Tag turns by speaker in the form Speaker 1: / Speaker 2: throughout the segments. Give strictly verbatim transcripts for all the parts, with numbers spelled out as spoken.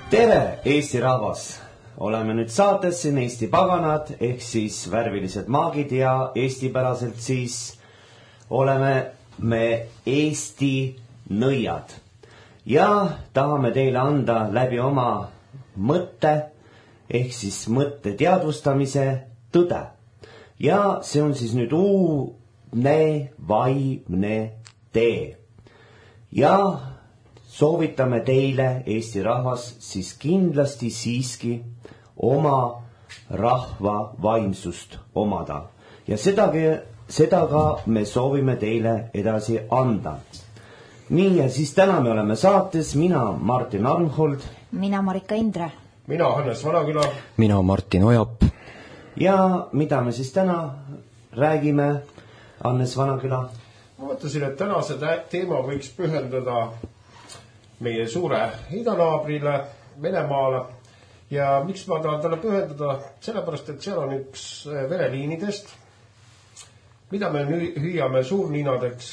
Speaker 1: Tere, Eesti rahvas! Oleme nüüd saates siin Eesti paganad ehk siis värvilised maagid ja eestipäraselt siis oleme me Eesti nõiad. Ja tahame teile anda läbi oma mõtte ehk siis mõtte teadvustamise tõde. Ja see on siis nüüd uudne vaimne tee. Ja soovitame teile, Eesti rahvas, siis kindlasti siiski oma rahva vaimsust omada. Ja seda, seda ka me soovime teile edasi anda. Nii, ja siis täna me oleme saates, mina Martin Arnhold.
Speaker 2: Mina Marika Indre.
Speaker 3: Mina Hannes Vanaküla.
Speaker 4: Mina Martin Ojap.
Speaker 1: Ja mida me siis täna räägime, Hannes Vanaküla?
Speaker 3: Ma mõtlesin, et tänase teema võiks pühendada meie suure idanaabrile, Venemaale. Ja miks ma tahan talle pühendada? Sellepärast, et seal on üks vereliinidest, mida me hüüame suurliinadeks.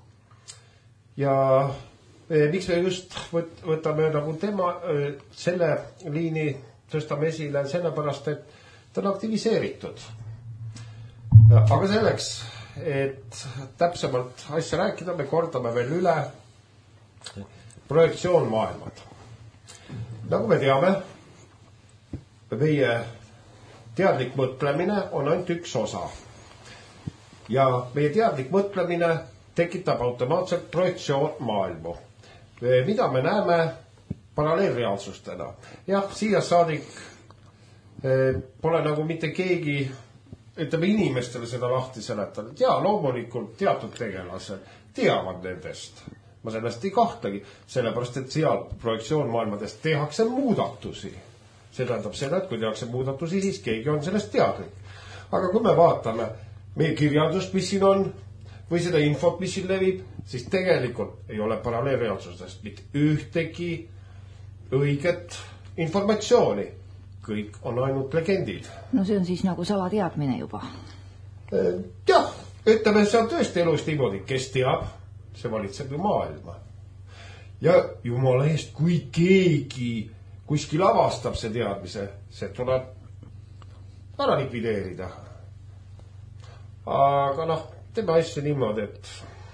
Speaker 3: Ja miks me just võtame nagu tema, selle liini tõstame esile, sellepärast, et ta on aktiviseeritud. Aga selleks, et täpsemalt asja rääkida, me kordame veel üle projektsioon maailmad. Nagu me teame, meie teadlik mõtlemine on ainult üks osa. Ja meie teadlik mõtlemine tekitab automaatselt projektsioon maailmu, mida me näeme paralleelreaalsustena. Jah, siia saadik pole nagu mitte keegi, ütleme inimestele seda lahti seletanud. Ja loomulikult teatud tegelased teavad nendest. Ma sellest ei kahtlegi, sellepärast, et seal projektsioon maailmadest tehakse muudatusi. See tähendab seda, et kui tehakse muudatusi, siis keegi on sellest teadlik. Aga kui me vaatame meie kirjandust, mis siin on, või seda infot, mis siin levib, siis tegelikult ei ole paralleelreaalsustest mitte ühtegi õiget informatsiooni. Kõik on ainult legendid.
Speaker 2: No see on siis nagu salateadmine juba.
Speaker 3: Jah, ütleme, see on tõesti elust niimoodi, kes teab, see valitseb ju maailma. Ja jumala eest, kui keegi kuskil avastab see teadmise, see tuleb ära likvideerida. Aga noh, teeme asju niimoodi, et,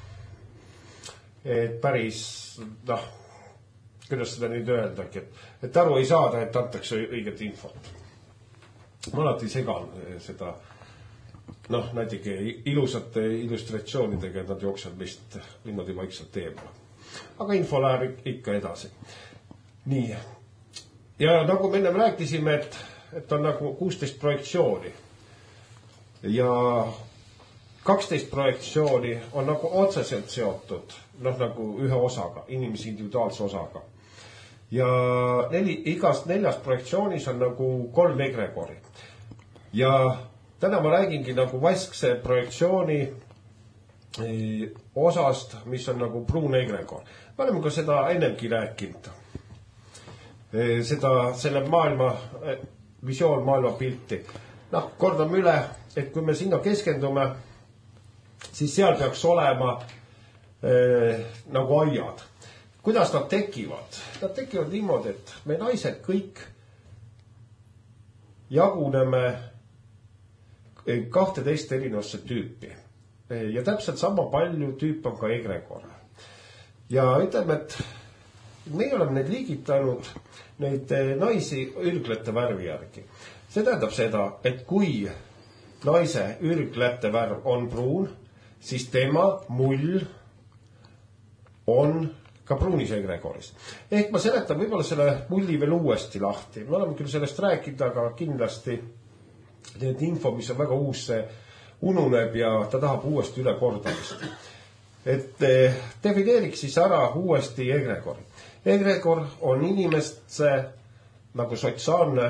Speaker 3: et päris, noh, kuidas seda nüüd öeldagi, et, et aru ei saada, et antakse õiget infot. Ma alati segan seda, noh, näitegi ilusate illustratsioonidega, et nad jooksevad vist niimoodi vaikselt eemale. Aga info läheb ikka edasi. Nii. Ja nagu me ennem rääkisime, et, et on nagu kuusteist projektsiooni. Ja kaksteist projektsiooni on nagu otseselt seotud, noh, nagu ühe osaga, inimese individuaalse osaga. Ja neli, igast neljast projektsioonis on nagu kolm egregori. Ja täna ma räägingi nagu vaskse projektsiooni osast, mis on nagu pruun egregor. Me oleme ka seda ennemgi rääkinud. Seda, selle maailma, visioon maailma pilti. Noh, kordame üle, et kui me sinna keskendume, siis seal peaks olema eh, nagu aiad. Kuidas nad tekivad? Nad tekivad niimoodi, et me naised kõik jaguneme kahteteist erinevasse tüüpi. Ja täpselt sama palju tüüp on ka egregor. Ja ütleme, et me oleme neid liigitanud neid naisi ürglete värvi järgi. See tähendab seda, et kui naise ürglete värv on pruun, siis tema mull on ka pruunis egregoris. Ehk ma seletan võib-olla selle mulli veel uuesti lahti. Me oleme küll sellest rääkida, aga kindlasti need info, mis on väga uus, see ununeb ja ta tahab uuesti üle kordamist. Et defineeriks siis ära uuesti egregori. Egregor on inimeste nagu sotsiaalne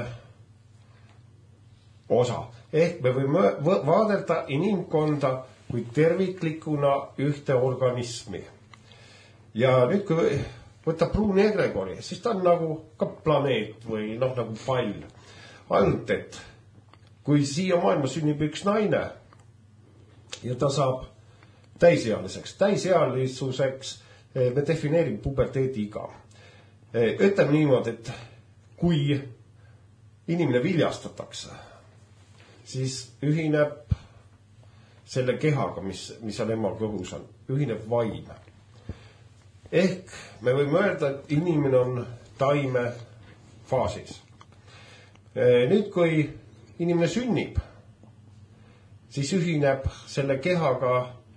Speaker 3: osa. Ehk me võime vaadelda inimkonda kui terviklikuna ühte organismi. Ja nüüd, kui võtab pruun egregori, siis ta on nagu ka planeet või noh, nagu pall. Ainult, et kui siia maailma sünnib üks naine ja ta saab täisealiseks, täisealisuseks me defineerime puberteedi iga. Ütleme niimoodi, et kui inimene viljastatakse, siis ühineb selle kehaga, mis, mis on emal kõhus on, ühineb vaim. Ehk me võime öelda, et inimene on taime faasis. Nüüd, kui inimene sünnib, siis ühineb selle kehaga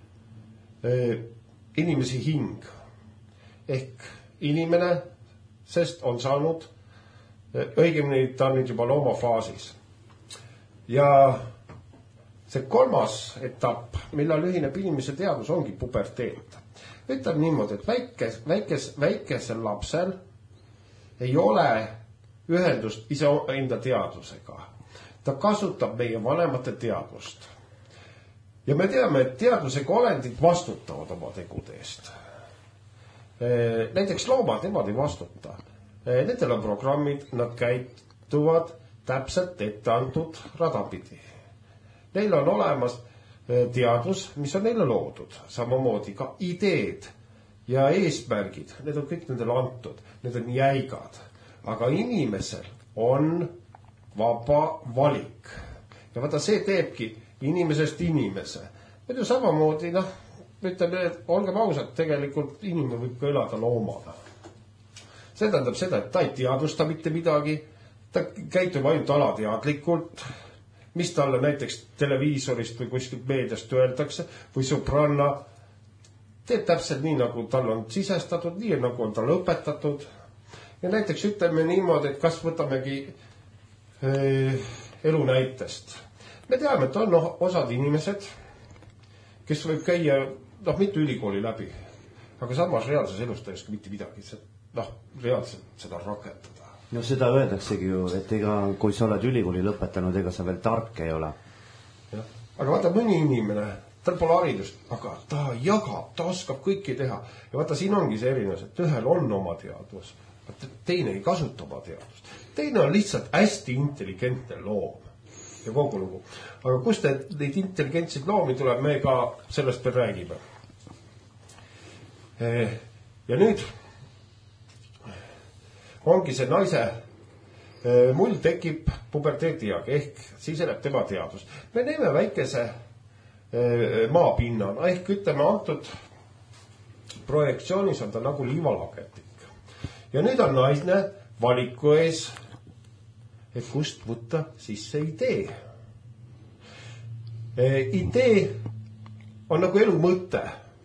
Speaker 3: inimese hing. Ehk inimene, sest on saanud, õigemini ta on nüüd juba loomafaasis. Ja see kolmas etapp, millal ühineb inimese teadvus, ongi puberteet. Ütleb niimoodi, et väikes, väikes, väikesel lapsel ei ole ühendust ise enda teadvusega. Ta kasutab meie vanemate teadvust. Ja me teame, et teadvusega olendid vastutavad oma tegude eest. Näiteks loomad, nemad ei vastuta. Nendel on programmid, nad käituvad täpselt ette antud radapidi. Neil on olemas teadvus, mis on neile loodud. Samamoodi ka ideed ja eesmärgid. Need on kõik nendele antud. Need on jäigad. Aga inimesel on vaba valik. Ja vaata, see teebki inimesest inimese. Nüüd ju samamoodi, noh, ütleme, olgem ausad, tegelikult inimene võib ka elada loomana. See tähendab seda, et ta ei teadvusta mitte midagi. Ta käitub ainult alateadlikult, mis talle näiteks televiisorist või kuskilt meediast öeldakse, või sõbranna teeb täpselt nii, nagu tal on sisestatud, nii nagu on tal õpetatud. Ja näiteks ütleme niimoodi, et kas võtamegi äh, elu näitest. Me teame, et on osad inimesed, kes võib käia, noh, mitte ülikooli läbi, aga samas reaalses elus ta ei oska mitte midagi, noh, reaalselt seda rakendada.
Speaker 1: No seda öeldaksegi ju, et ega, kui sa oled ülikooli lõpetanud, ega sa veel tark ei ole.
Speaker 3: Ja. Aga vaata, mõni inimene, tal pole haridust, aga ta jagab, ta oskab kõiki teha. Ja vaata, siin ongi see erinevus, et ühel on oma teadvus, teine ei kasuta oma teadvust. Teine on lihtsalt hästi intelligentne loom ja kogu lugu. Aga kust neid intelligentseid loomi tuleb, me ka sellest veel räägime. Ja nüüd ongi see naise mull tekib puberteetiaga, ehk siis elab tema teadvus. Me näeme väikese maapinnana, ehk ütleme antud projektsioonis on ta nagu liivalaketik. Ja nüüd on naisne valiku ees, et kust võtta sisse idee. Idee on nagu elu mõte.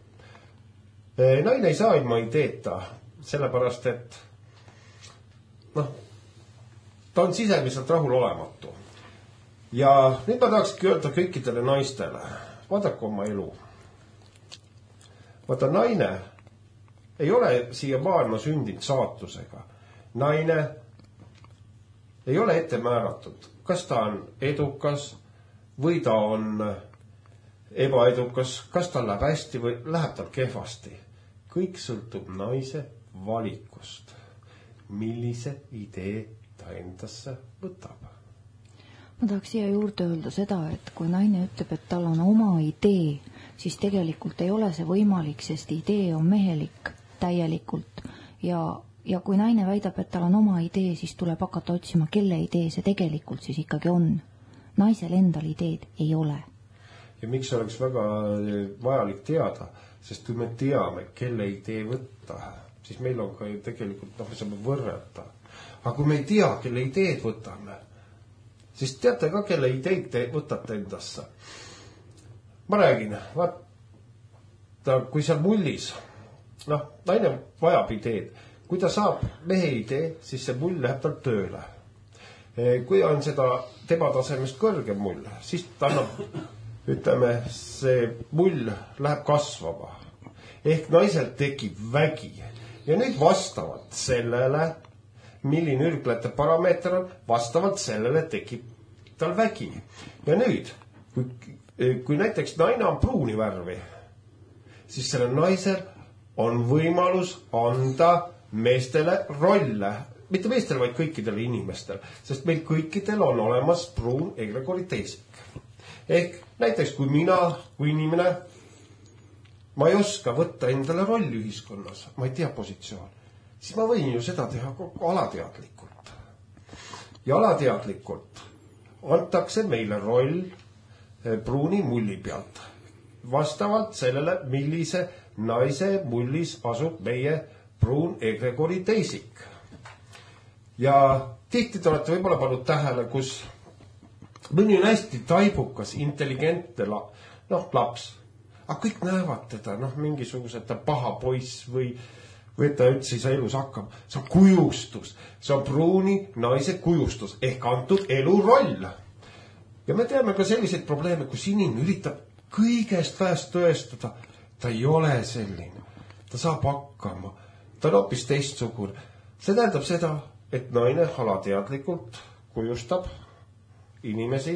Speaker 3: Naine ei saa ilma ideeta, sellepärast et noh, ta on sisemiselt rahul olematu. Ja nüüd ma tahakski öelda kõikidele naistele, vaadake oma elu. Vaata, naine ei ole siia maailma sündinud saatusega. Naine ei ole ette määratud, kas ta on edukas või ta on ebaedukas, kas ta läheb hästi või läheb tal kehvasti. Kõik sõltub naise valikust. Millise idee ta endasse võtab?
Speaker 2: Ma tahaks siia juurde öelda seda, et kui naine ütleb, et tal on oma idee, siis tegelikult ei ole see võimalik, sest idee on mehelik täielikult. Ja, ja kui naine väidab, et tal on oma idee, siis tuleb hakata otsima, kelle idee see tegelikult siis ikkagi on. Naisel endal ideed ei ole.
Speaker 3: Ja miks oleks väga vajalik teada? Sest kui me teame, kelle idee võtta, siis meil on ka tegelikult, noh, me saame võrrelda. Aga kui me ei tea, kelle ideed võtame, siis teate ka, kelle ideid te võtate endasse. Ma räägin, vaata, kui seal mullis, noh, naine vajab ideed. Kui ta saab mehe idee, siis see mull läheb tal tööle. Kui on seda tema tasemest kõrgem mull, siis ta annab, ütleme, see mull läheb kasvama. Ehk naisel tekib vägi. Ja nüüd vastavalt sellele, milline ürglete parameeter on, vastavalt sellele tekib tal vägi. Ja nüüd, kui, kui näiteks naine on pruuni värvi, siis selle naisel on võimalus anda meestele rolle. Mitte meestele, vaid kõikidele inimestel. Sest meil kõikidel on olemas pruun egregoriteesik. Ehk näiteks kui mina, kui inimene, ma ei oska võtta endale rolli ühiskonnas, ma ei tea positsioon, siis ma võin ju seda teha alateadlikult. ja alateadlikult antakse meile roll pruuni mulli pealt. Vastavalt sellele, millise naise mullis asub meie pruun egregori teisik. Ja tihti te olete võib-olla pannud tähele, kus mõni on hästi taibukas, intelligentne la, noh, laps. Aga kõik näevad teda, noh, mingisugused ta paha poiss või, või ta üldse ei saa elus hakkama. See on kujustus. See on pruuni naise kujustus ehk antud eluroll. Ja me teame ka selliseid probleeme, kus inimene üritab kõigest väest tõestada. Ta ei ole selline. Ta saab hakkama. Ta on hoopis teistsugune. See tähendab seda, et naine alateadlikult kujustab inimesi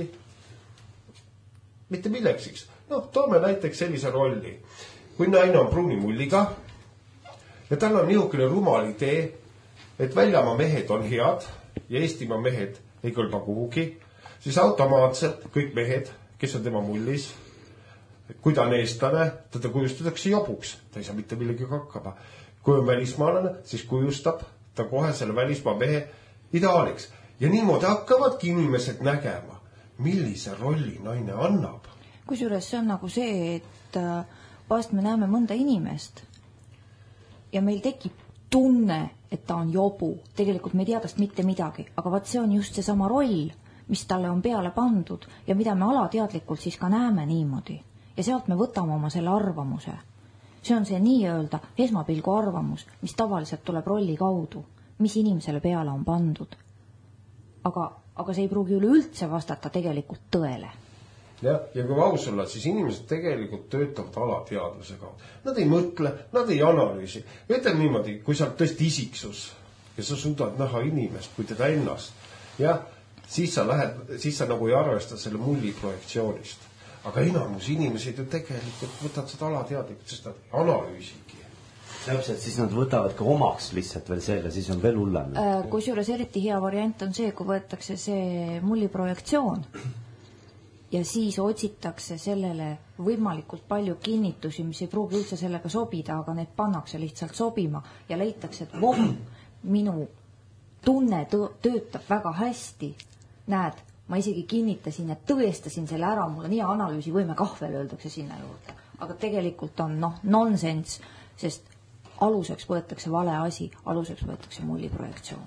Speaker 3: mitte milleksiks. No, toome näiteks sellise rolli. Kui naine on pruuni mulliga ja tal on niisugune rumal idee, et väljamaa mehed on head ja Eestimaa mehed ei kõlba kuhugi, siis automaatselt kõik mehed, kes on tema mullis, kui ta on eestlane, teda kujustatakse jobuks. Ta ei saa mitte millegi hakkama. Kui on välismaalane, siis kujustab ta kohe selle välismaa mehe ideaaliks. Ja niimoodi hakkavadki inimesed nägema, millise rolli naine annab.
Speaker 2: Kusjuures see on nagu see, et vast me näeme mõnda inimest ja meil tekib tunne, et ta on jobu. Tegelikult me ei tea tast mitte midagi, aga vaat see on just see sama roll, mis talle on peale pandud ja mida me alateadlikult siis ka näeme niimoodi. Ja sealt me võtame oma selle arvamuse. See on see nii-öelda esmapilgu arvamus, mis tavaliselt tuleb rolli kaudu, mis inimesele peale on pandud. Aga, aga see ei pruugi üleüldse vastata tegelikult tõele.
Speaker 3: Ja, ja kui aus olla, siis inimesed tegelikult töötavad alateadlusega. Nad ei mõtle, nad ei analüüsi. Ütleme niimoodi, kui sa oled tõesti isiksus ja sa suudad näha inimest kui teda ennast, ja, siis sa lähed, siis sa nagu ei arvesta selle mulli projektsioonist. Aga enamus inimesed ju tegelikult võtavad seda alateadlikult, sest nad ei analüüsigi.
Speaker 1: Täpselt, siis nad võtavad ka omaks lihtsalt veel selle, siis on veel hullem.
Speaker 2: Kusjuures eriti hea variant on see, kui võetakse see mulli projektsioon ja siis otsitakse sellele võimalikult palju kinnitusi, mis ei pruugi üldse sellega sobida, aga need pannakse lihtsalt sobima ja leitakse, et voh, minu tunne töötab väga hästi. Näed, ma isegi kinnitasin ja tõestasin selle ära, mul on hea analüüsi võime kahvel öeldakse sinna juurde. Aga tegelikult on noh, nonsense, sest aluseks võetakse vale asi, aluseks võetakse mulli projektsioon.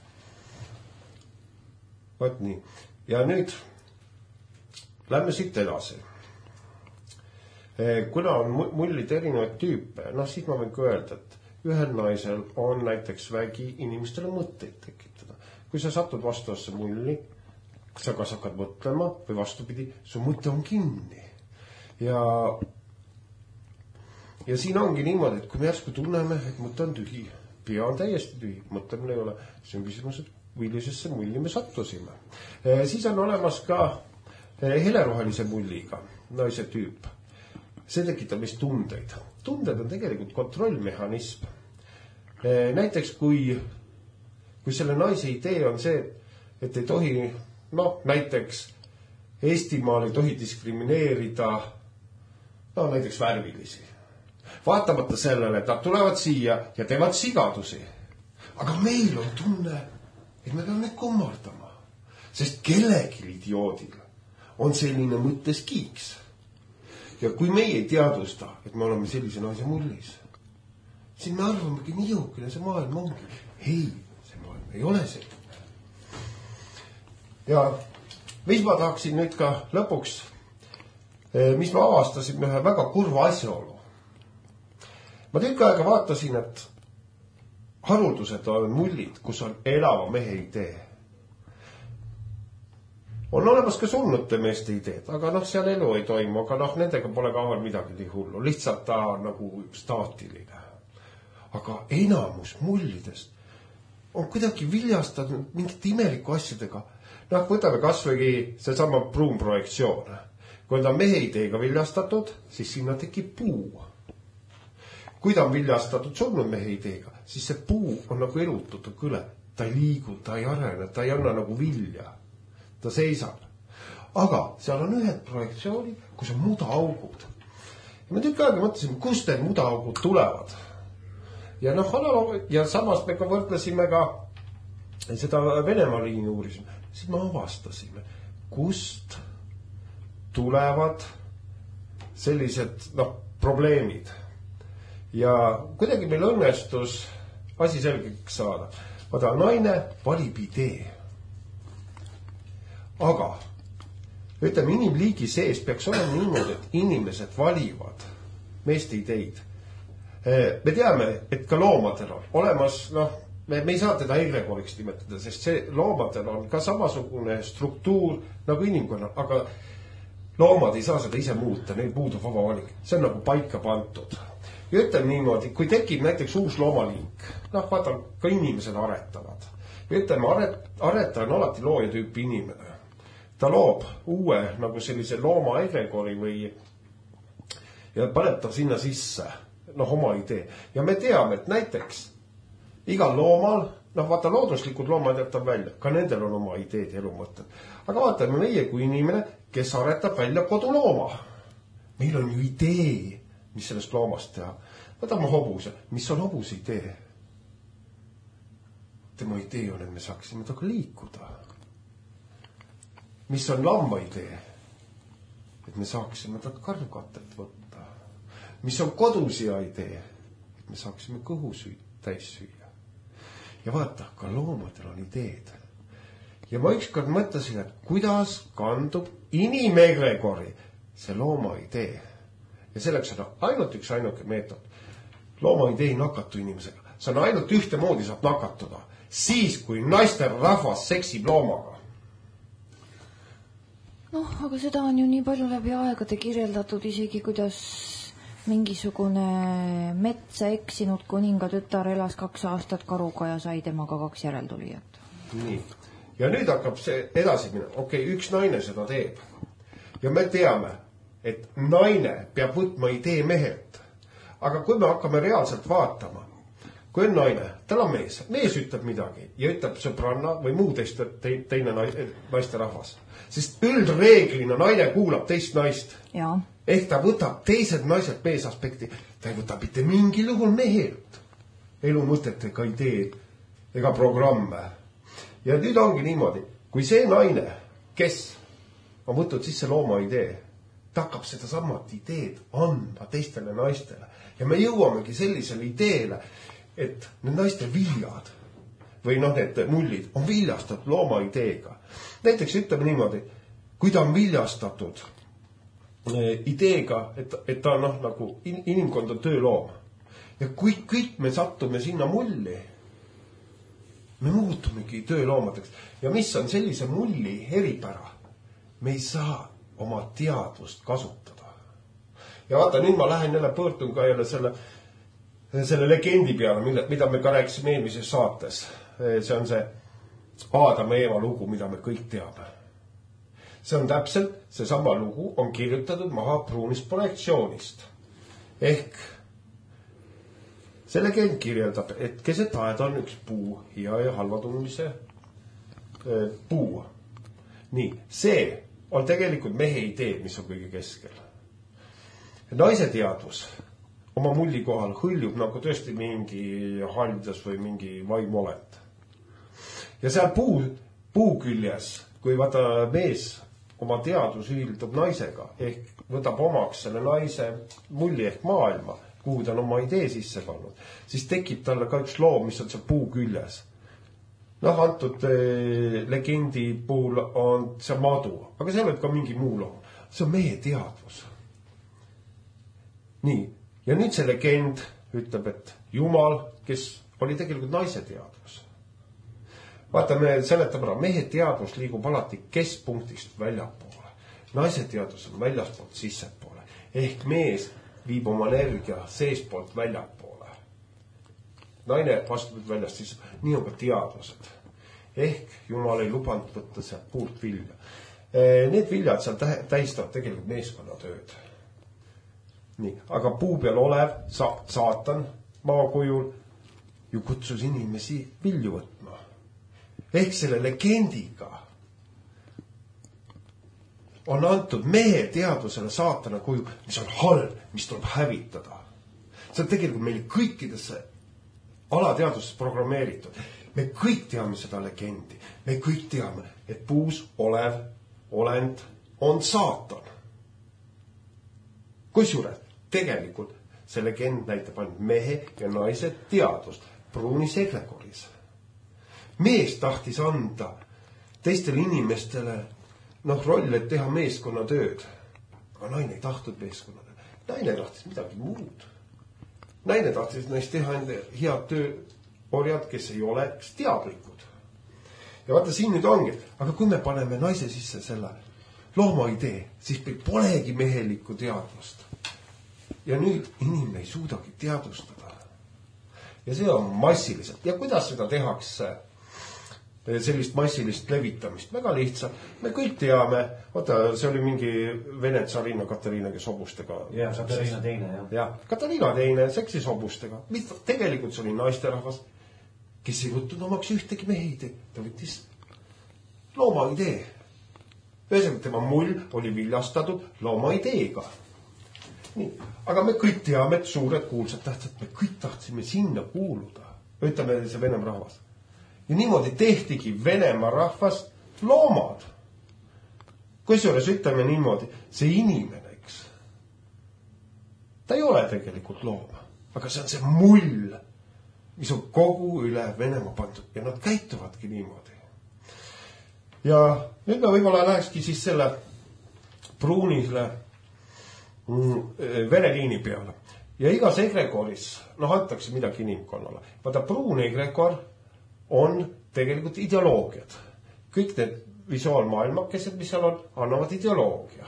Speaker 3: Võt nii. Ja nüüd lähme siit edasi. Kuna on mullid erinevaid tüüpe, noh siis ma võin ka öelda, et ühel naisel on näiteks vägi inimestele mõtteid tekitada. Kui sa satud vastuvasse mulli, sa kas hakkad mõtlema või vastupidi, su mõte on kinni. Ja, ja siin ongi niimoodi, et kui me järsku tunneme, et mõte on tühi, pea on täiesti tühi, mõtlemine ei ole, see on küsimus, et millisesse mulli me sattusime. E, siis on olemas ka helerohelise mulliga naise tüüp. See tekitab meist tundeid. Tunded on tegelikult kontrollmehhanism. E, näiteks kui, kui selle naise idee on see, et ei tohi, noh, näiteks Eestimaal ei tohi diskrimineerida, no näiteks värvilisi. Vaatamata sellele, et nad tulevad siia ja teevad sigadusi. Aga meil on tunne, et me peame neid kummardama. Sest kellegi idioodil on selline mõttes kiiks. Ja kui meie ei teadvusta, et me oleme sellise naise mullis, siis me arvamegi niisugune see maailm ongi. Ei, see maailm ei ole selline. Ja mis ma tahaksin nüüd ka lõpuks, mis me avastasime ühe väga kurva asjaolu. Ma tükk aega vaatasin, et haruldused on mullid, kus on elava mehe idee. On olemas ka surnute meeste ideed, aga noh, seal elu ei toimu, aga noh, nendega pole ka veel midagi nii hullu. Lihtsalt ta on nagu staatiline. Aga enamus mullidest on kuidagi viljastatud mingite imeliku asjadega. Noh, võtame kasvõi seesama pruun projektsioon. Kui ta on mehe ideega viljastatud, siis sinna tekib puu. Kui ta on viljastatud surnud mehe ideega, siis see puu on nagu elutud kõle. Ta ei liigu, ta ei arene, ta ei anna nagu vilja. Ta seisab. Aga seal on ühed projektsioonid, kus on mudaaugud. Ja me tükk aega mõtlesime, kust need mudaaugud tulevad. Ja noh, ja samas me ka võrdlesime ka seda Venemaa liini uurisime, siis me avastasime, kust tulevad sellised noh, probleemid. Ja kuidagi meil õnnestus asi selgeks saada. Vaata, naine valib idee. Aga ütleme, inimliigi sees peaks olema niimoodi, et inimesed valivad meeste ideid. Me teame, et ka loomadel on olemas, noh, me, me ei saa teda egregoriks nimetada, sest see loomadel on ka samasugune struktuur nagu inimkonnal, aga loomad ei saa seda ise muuta, neil puudub vaba valik. See on nagu paika pantud. Ja ütleme niimoodi, kui tekib näiteks uus loomalink, noh, vaata, ka inimesed aretavad. Ja ütleme, aret, areta on alati looja tüüpi inimene. Ta loob uue nagu sellise looma egregori või ja paneb ta sinna sisse, noh, oma idee. Ja me teame, et näiteks igal loomal, noh, vaata, looduslikud loomad jätab välja, ka nendel on oma ideed ja elumõtted. Aga vaatame meie kui inimene, kes aretab välja kodulooma. Meil on ju idee, mis sellest loomast teha. Võtame hobuse. Mis on hobuse idee? Tema idee on, et me saaksime taga liikuda. Mis on lamma idee? Et me saaksime taga karjukatelt võtta. Mis on kodusija idee? Et me saaksime kõhu täis süüa. Ja vaata, ka loomadel on ideed. Ja ma ükskord mõtlesin, et kuidas kandub inimegregori see looma idee. Ja selleks on ainult üks ainuke meetod. Looma idee ei nakatu inimesega. See on ainult ühte moodi saab nakatuda. Siis, kui naiste rahvas seksib loomaga.
Speaker 2: Noh, aga seda on ju nii palju läbi aegade kirjeldatud isegi, kuidas mingisugune metsa eksinud kuninga tütar elas kaks aastat karuga ja sai temaga kaks järeltulijat.
Speaker 3: Nii. Ja nüüd hakkab see edasi minna. Okei, okay, üks naine seda teeb. Ja me teame, et naine peab võtma idee mehelt. Aga kui me hakkame reaalselt vaatama, kui on naine, tal on mees, mees ütleb midagi ja ütleb sõbranna või muu teist, teine naiste rahvas. Sest üldreeglina naine kuulab teist naist.
Speaker 2: Ja.
Speaker 3: Ehk ta võtab teised naised mees aspekti. Ta ei võta mitte mingil juhul mehelt elu mõtet ega ideed ega programme. Ja nüüd ongi niimoodi, kui see naine, kes on võtnud sisse looma idee, ta hakkab seda samat ideed anda teistele naistele. Ja me jõuamegi sellisele ideele, et need naiste viljad või noh, need mullid on viljastatud looma ideega. Näiteks ütleme niimoodi, kui ta on viljastatud ideega, et, et ta on noh, nagu inimkond on tööloom. Ja kui kõik me sattume sinna mulli, me muutumegi tööloomadeks. Ja mis on sellise mulli eripära? Me ei saa oma teadvust kasutada. Ja vaata, nüüd ma lähen jälle pöördun ka jälle selle, selle legendi peale, mille, mida me ka rääkisime eelmises saates. See on see Aadam ja Eeva lugu, mida me kõik teame. See on täpselt, see sama lugu on kirjutatud maha pruunist projektsioonist. Ehk see legend kirjeldab, et keset aeda on üks puu, hea ja halva tundmise puu. Nii, see on tegelikult mehe idee, mis on kõige keskel. Naise teadvus oma mulli kohal hõljub nagu tõesti mingi haldas või mingi vaimolend. Ja seal puu, puu küljes, kui vaata mees oma teadvus ühildub naisega, ehk võtab omaks selle naise mulli ehk maailma, kuhu ta on oma idee sisse pannud, siis tekib talle ka üks loom, mis on see puu küljes. Noh, antud eh, legendi puhul on see madu, aga see võib ka mingi muu loom. See on meie teadvus. Nii, ja nüüd see legend ütleb, et Jumal, kes oli tegelikult naise teadvus. Vaata, me seletame ära, mehe teadvus liigub alati keskpunktist väljapoole. Naise teadvus on väljaspoolt sissepoole. Ehk mees viib oma energia seespoolt väljapoole. Naine vastupidi väljast sisse. Nii on ka teadvused. Ehk Jumal ei lubanud võtta sealt puult vilja. Need viljad seal tähistavad tegelikult meeskonnatööd. Nii, aga puu peal olev sa, saatan maakujul ju kutsus inimesi vilju võtma. Ehk selle legendiga on antud mehe teadvusele saatana kuju, mis on halb, mis tuleb hävitada. See on tegelikult meil kõikidesse alateadvusesse programmeeritud. me kõik teame seda legendi. Me kõik teame, et puus olev olend on saatan. Kusjuures tegelikult see legend näitab ainult mehe ja naise teadust pruunis egregoris. Mees tahtis anda teistele inimestele noh, roll, et teha meeskonna tööd. Aga naine ei tahtnud meeskonna tööd. Naine tahtis midagi muud. Naine tahtis neist teha enda head tööorjad, kes ei oleks teadlikud. Ja vaata, siin nüüd ongi, aga kui me paneme naise sisse selle looma idee, siis polegi mehelikku teadvust. Ja nüüd inimene ei suudagi teadvustada. Ja see on massiliselt. Ja kuidas seda tehakse? Sellist massilist levitamist. Väga lihtsalt. Me kõik teame, oota, see oli mingi Vene tsarina Katariina, kes hobustega.
Speaker 1: Ja, Katariina teine, jah.
Speaker 3: Ja, Katariina teine seksis hobustega. Tegelikult see oli naisterahvas, kes ei võtnud omaks ühtegi mehe idee. Ta võttis looma idee. Ühesõnaga, tema mull oli viljastatud looma ideega. Nii. Aga me kõik teame, et suured kuulsad tähtsad, me kõik tahtsime sinna kuuluda. Ütleme see Venemaa rahvas. Ja niimoodi tehtigi Venemaa rahvast loomad. Kusjuures ütleme niimoodi, see inimene, eks, ta ei ole tegelikult looma, aga see on see mull, mis on kogu üle Venemaa pandud ja nad käituvadki niimoodi. Ja nüüd me võib-olla lähekski siis selle pruunile vereliini peale. Ja igas egregoris, noh, antakse midagi inimkonnale. Vaata, pruun egregor on tegelikult ideoloogiad. Kõik need visuaalmaailmakesed, mis seal on, annavad ideoloogia.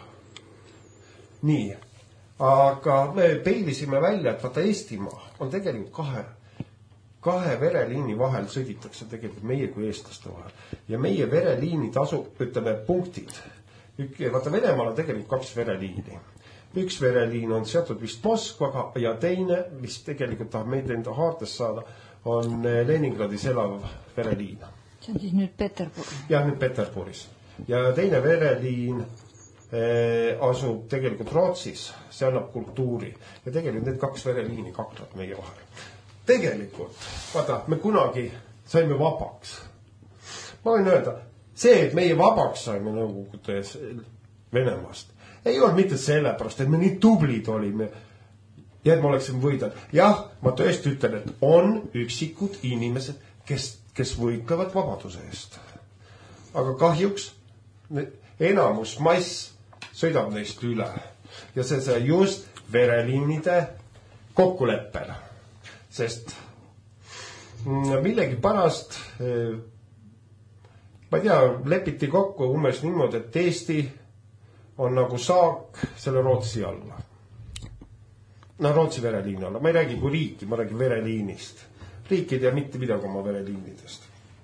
Speaker 3: Nii, aga me peilisime välja, et vaata Eestimaa on tegelikult kahe, kahe vereliini vahel sõditakse tegelikult meie kui eestlaste vahel. Ja meie vereliinid asub, ütleme, punktid. Vaata, Venemaal on tegelikult kaks vereliini. Üks vereliin on seotud vist Moskvaga ja teine, mis tegelikult tahab meid enda haartes saada, on Leningradis elav vereliin.
Speaker 2: See on siis nüüd Peterburis.
Speaker 3: Jah, nüüd Peterburis. Ja teine vereliin eh, asub tegelikult Rootsis. See annab kultuuri. Ja tegelikult need kaks vereliini kaklevad meie vahel. Tegelikult, vaata, me kunagi saime vabaks. Ma võin öelda, see, et meie vabaks saime Nõukogude Venemaast, ei olnud mitte sellepärast, et me nii tublid olime ja et me oleksime võidad. Jah, ma tõesti ütlen, et on üksikud inimesed, kes, kes võitlevad vabaduse eest. Aga kahjuks enamus mass sõidab neist üle. Ja see see just vereliinide kokkuleppel. Sest millegi pärast, ma ei tea, lepiti kokku umbes niimoodi, et Eesti on nagu saak selle Rootsi alla. No Rootsi vereliini alla. Ma ei räägi kui riiki, ma räägin vereliinist. Riik ei tea mitte midagi oma vereliinidest.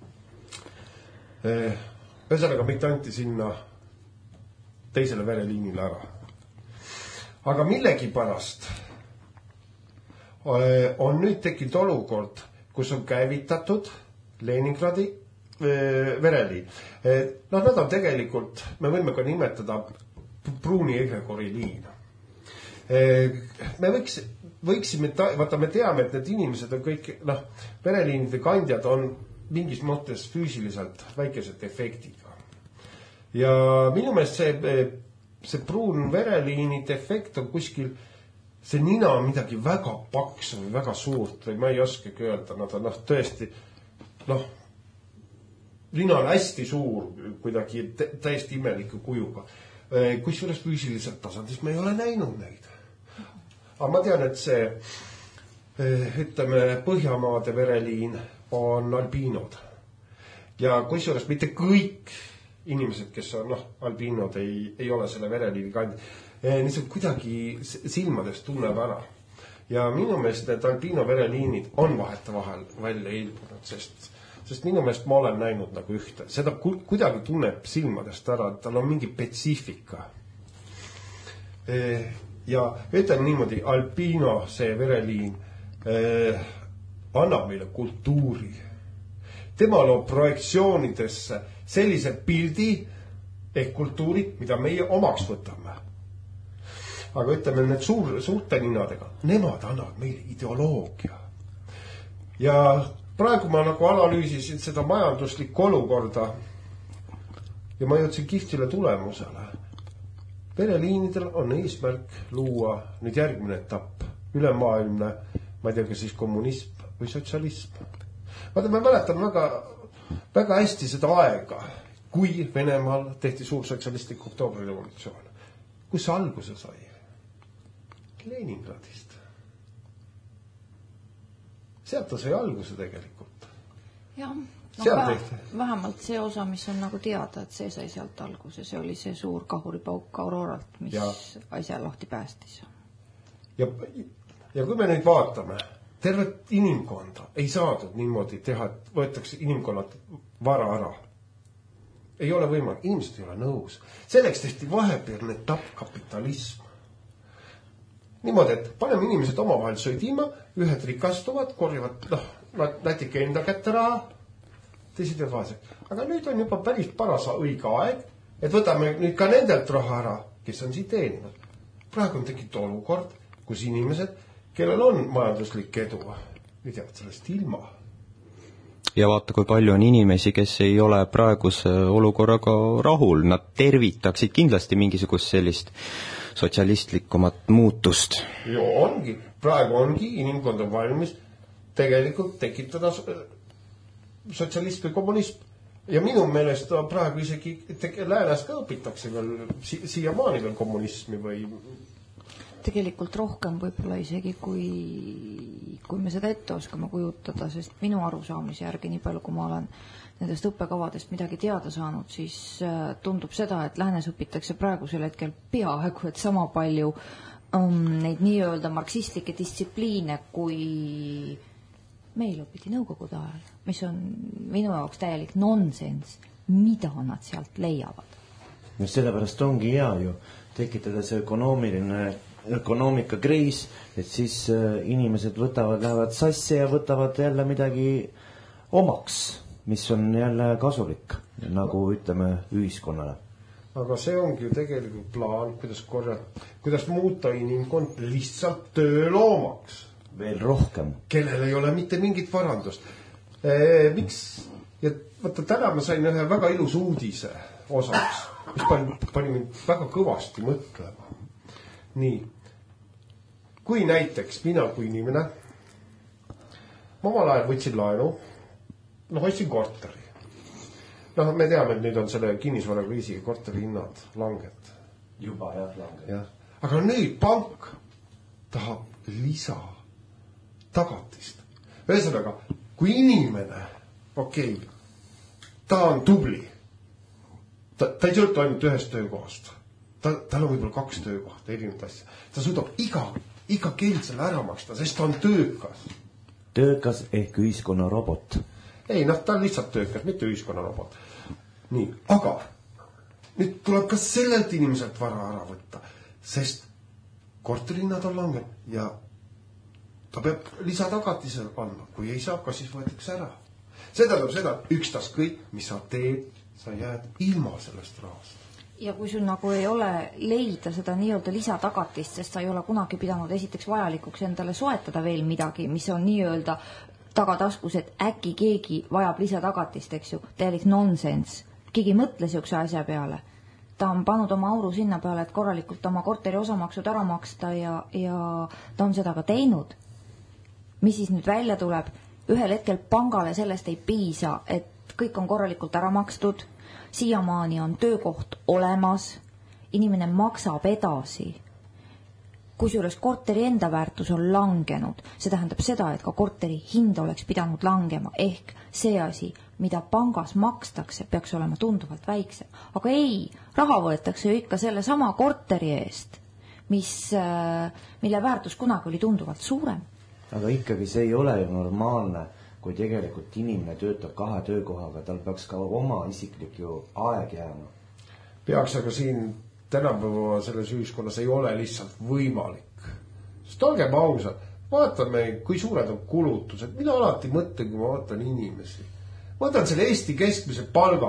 Speaker 3: Ühesõnaga mitte anti sinna teisele vereliinile ära. Aga millegi pärast on nüüd tekkinud olukord, kus on käivitatud Leningradi vereliin. No nad on tegelikult, me võime ka nimetada pruuni egregori liin. Me võiks, võiksime, vaata me teame, et need inimesed on kõik, noh, vereliinide kandjad on mingis mõttes füüsiliselt väikesed efektiga. Ja minu meelest see, see pruun vereliini defekt on kuskil, see nina on midagi väga paksu või väga suurt või ma ei oskagi öelda, nad on noh, tõesti, noh, nina on hästi suur, kuidagi täiesti imeliku kujuga. Kusjuures füüsiliselt tasandis me ei ole näinud neid. Aga ma tean, et see, ütleme, Põhjamaade vereliin on albiinod. Ja kusjuures mitte kõik inimesed, kes on, noh, albiinod ei, ei ole selle vereliini kandi. Niisugune kuidagi silmades tunneb ära. Ja minu meelest need albiino vereliinid on vaheta vahel välja ilmunud, sest Sest minu meelest ma olen näinud nagu ühte. Seda kuidagi tunneb silmadest ära, et tal on mingi spetsiifika. Ja ütleme niimoodi, albiino, see vereliin, eh, annab meile kultuuri. Tema loob projektsioonidesse sellise pildi ehk kultuuri, mida meie omaks võtame. Aga ütleme, need suur, suurte ninadega, nemad annavad meile ideoloogia. Ja praegu ma nagu analüüsisin seda majanduslikku olukorda ja ma jõudsin kihvtile tulemusele. Pereliinidel on eesmärk luua nüüd järgmine etapp, ülemaailmne, ma ei tea, kas siis kommunism või sotsialism. Vaata, ma mäletan väga, väga hästi seda aega, kui Venemaal tehti suur sotsialistlik oktoobri revolutsioon. Kus see alguse sai? Leningradist. Sealt ta sai alguse tegelikult.
Speaker 2: Jah, no vähe, vähemalt see osa, mis on nagu teada, et see sai sealt alguse. See oli see suur kahuripauk Auroralt, mis ja. asja lahti päästis.
Speaker 3: Ja, ja kui me nüüd vaatame, tervet inimkonda ei saadud niimoodi teha, et võetakse inimkonnad vara ära. Ei ole võimalik, inimesed ei ole nõus. Selleks tehti vahepealne tappkapitalism. Niimoodi, et paneme inimesed omavahel sõidima, ühed rikastuvad, korjavad, noh, nätike enda kätte raha, teised ja vaesed. Aga nüüd on juba päris paras õige aeg, et võtame nüüd ka nendelt raha ära, kes on siin teeninud. Praegu on tekkinud olukord, kus inimesed, kellel on majanduslik edu, ei teavad sellest ilma.
Speaker 4: Ja vaata, kui palju on inimesi, kes ei ole praeguse olukorraga rahul. Nad tervitaksid kindlasti mingisugust sellist sotsialistlikumat muutust.
Speaker 3: Jo, ongi. Praegu ongi inimkond on valmis tegelikult tekitada sotsialist või kommunism. Ja minu meelest praegu isegi läänes ka õpitakse veel si siiamaani veel kommunismi või...
Speaker 2: Tegelikult rohkem võib-olla isegi, kui, kui me seda ette oskame kujutada, sest minu arusaamise järgi, nii palju kui ma olen nendest õppekavadest midagi teada saanud, siis tundub seda, et läänes õpitakse praegusel hetkel peaaegu, et sama palju um, neid nii-öelda marksistlikke distsipliine, kui meil õpiti nõukogude ajal, mis on minu jaoks täielik nonsens, mida nad sealt leiavad.
Speaker 1: No sellepärast ongi hea ju tekitada see ökonoomiline ökonoomika kriis, et siis inimesed võtavad, lähevad sassi ja võtavad jälle midagi omaks, mis on jälle kasulik, nagu ütleme ühiskonnale.
Speaker 3: Aga see ongi ju tegelikult plaan, kuidas korjata, kuidas muuta inimkond lihtsalt tööloomaks.
Speaker 1: Veel rohkem.
Speaker 3: Kellel ei ole mitte mingit varandust. E, miks? Ja võtta, täna ma sain ühe väga ilus uudise osaks, mis pani, pani mind väga kõvasti mõtlema. Nii. Kui näiteks mina kui inimene, ma omal ajal võtsin laenu, noh, ostsin korteri. Noh, me teame, et nüüd on selle kinnisvarakriisiga korteri hinnad langet.
Speaker 1: Juba jah, langet.
Speaker 3: Ja. Aga nüüd pank tahab lisa tagatist. Ühesõnaga, kui inimene, okei, okay, ta on tubli, ta, ta ei sõltu ainult ühest töökohast. Ta, tal on võib-olla kaks töökohta, erinevat asja. Ta suudab iga, iga keld selle ära maksta, sest ta on töökas.
Speaker 1: Töökas ehk ühiskonna robot.
Speaker 3: Ei, noh, ta on lihtsalt töökas, mitte ühiskonna robot. Nii, aga nüüd tuleb ka sellelt inimeselt vara ära võtta, sest korterihinnad on langenud ja ta peab lisatagatisel panna. Kui ei saa, kas siis võetakse ära. See tähendab seda, ükstas kõik, mis sa teed, sa jääd ilma sellest rahast.
Speaker 2: Ja kui sul nagu ei ole leida seda nii-öelda lisatagatist, sest sa ei ole kunagi pidanud esiteks vajalikuks endale soetada veel midagi, mis on nii-öelda tagataskus, et äkki keegi vajab lisatagatist, eks ju, täielik nonsens. Keegi mõtles jõukse asja peale. Ta on pannud oma auru sinna peale, et korralikult oma korteri osamaksud ära maksta ja, ja ta on seda ka teinud. Mis siis nüüd välja tuleb? Ühel hetkel pangale sellest ei piisa, et kõik on korralikult ära makstud, siiamaani on töökoht olemas, inimene maksab edasi. Kusjuures korteri enda väärtus on langenud. See tähendab seda, et ka korteri hind oleks pidanud langema, ehk see asi, mida pangas makstakse, peaks olema tunduvalt väiksem. Aga ei, raha võetakse ju ikka selle sama korteri eest, mis, mille väärtus kunagi oli tunduvalt suurem.
Speaker 1: Aga ikkagi see ei ole ju normaalne, kui tegelikult inimene töötab kahe töökohaga, tal peaks ka oma isiklik ju aeg jääma.
Speaker 3: Peaks, aga siin tänapäeva selles ühiskonnas ei ole lihtsalt võimalik. Sest olgem ausad, vaatame, kui suured on kulutused. Mina alati mõtlen, kui ma vaatan inimesi. Ma võtan selle Eesti keskmise palga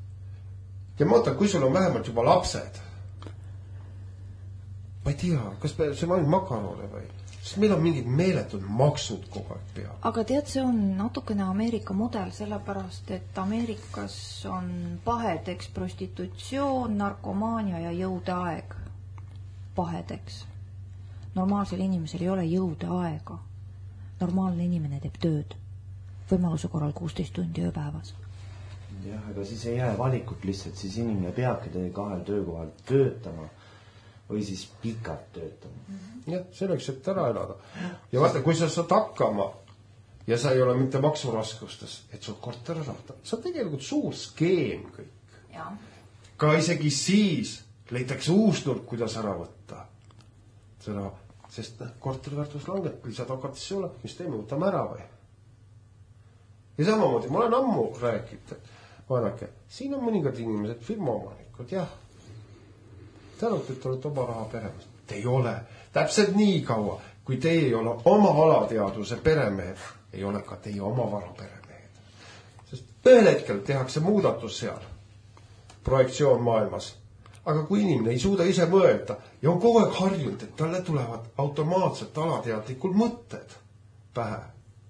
Speaker 3: ja ma võtan, kui sul on vähemalt juba lapsed. Ma ei tea, kas see on ainult makarone või? sest meil on mingid meeletud maksud kogu aeg peal.
Speaker 2: Aga tead, see on natukene Ameerika mudel, sellepärast, et Ameerikas on pahedeks prostitutsioon, narkomaania ja jõudeaeg. Pahedeks. Normaalsel inimesel ei ole jõudeaega. Normaalne inimene teeb tööd. Võimaluse korral kuusteist tundi ööpäevas.
Speaker 1: Jah, aga siis ei jää valikut lihtsalt, siis inimene peabki teie kahel töökohal töötama või siis pikalt töötama.
Speaker 3: Jah, selleks, et ära elada. Ja vaata, kui sa saad hakkama ja sa ei ole mitte maksuraskustes, et sul korter rahta, see on tegelikult suur skeem kõik.
Speaker 2: Ja.
Speaker 3: Ka isegi siis leitakse uus nurk, kuidas ära võtta. Seda, sest korteriväärtus langet, lisad hakatisse ei ole, mis teeme, võtame ära või? Ja samamoodi, ma olen ammu rääkinud, et vaadake, siin on mõningad inimesed, firmaomanikud, jah. Tänud, et olete oma raha peremees. Te ei ole. Täpselt nii kaua, kui te ei ole oma alateaduse peremehed, ei ole ka teie oma vara peremehed. Sest ühel hetkel tehakse muudatus seal, projektsioon maailmas. Aga kui inimene ei suuda ise mõelda ja on kogu aeg harjunud, et talle tulevad automaatselt alateadlikud mõtted pähe,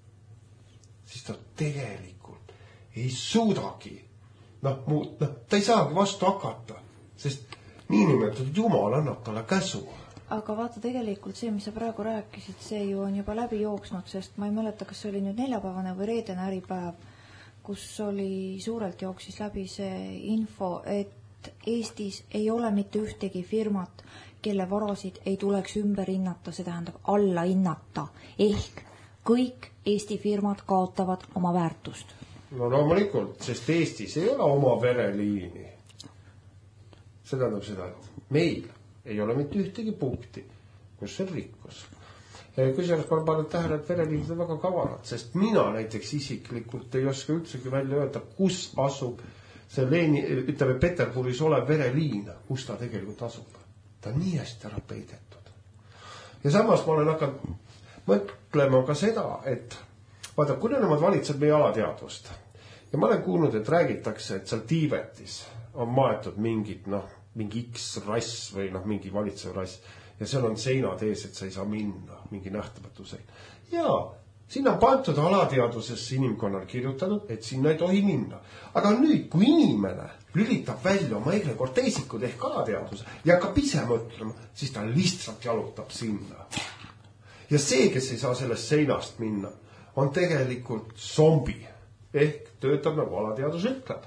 Speaker 3: siis ta tegelikult ei suudagi. Noh, muud, noh, ta ei saagi vastu hakata, sest niinimetatud Jumal annab talle käsu.
Speaker 2: Aga vaata, tegelikult see, mis sa praegu rääkisid, see ju on juba läbi jooksnud, sest ma ei mäleta, kas see oli nüüd neljapäevane või reedene äripäev, kus oli suurelt jooksis läbi see info, et Eestis ei ole mitte ühtegi firmat, kelle varasid ei tuleks ümber hinnata, see tähendab alla hinnata. Ehk kõik Eesti firmad kaotavad oma väärtust.
Speaker 3: No loomulikult, sest Eestis ei ole oma vereliini. See tähendab seda, et meil ei ole mitte ühtegi punkti, kus on rikkus. Kui sellest ma panen tähele, et vereliinid on väga kavalad, sest mina näiteks isiklikult ei oska üldsegi välja öelda, kus asub see Leeni, ütleme Peterburis olev vereliin, kus ta tegelikult asub. Ta on nii hästi ära peidetud. Ja samas ma olen hakanud mõtlema ka seda, et vaata, kui nemad valitseb meie alateadvust ja ma olen kuulnud, et räägitakse, et seal Tiibetis on maetud mingid, noh, mingi X-rass või noh, mingi valitsev rass ja seal on seinad ees, et sa ei saa minna, mingi nähtamatu sein. Jaa, sinna on pandud alateadvusesse inimkonnal kirjutatud, et sinna ei tohi minna. Aga nüüd, kui inimene lülitab välja oma egrekorteisikud ehk alateadvuse ja hakkab ise mõtlema, siis ta lihtsalt jalutab sinna. Ja see, kes ei saa sellest seinast minna, on tegelikult zombi ehk töötab nagu alateadvus ütleb.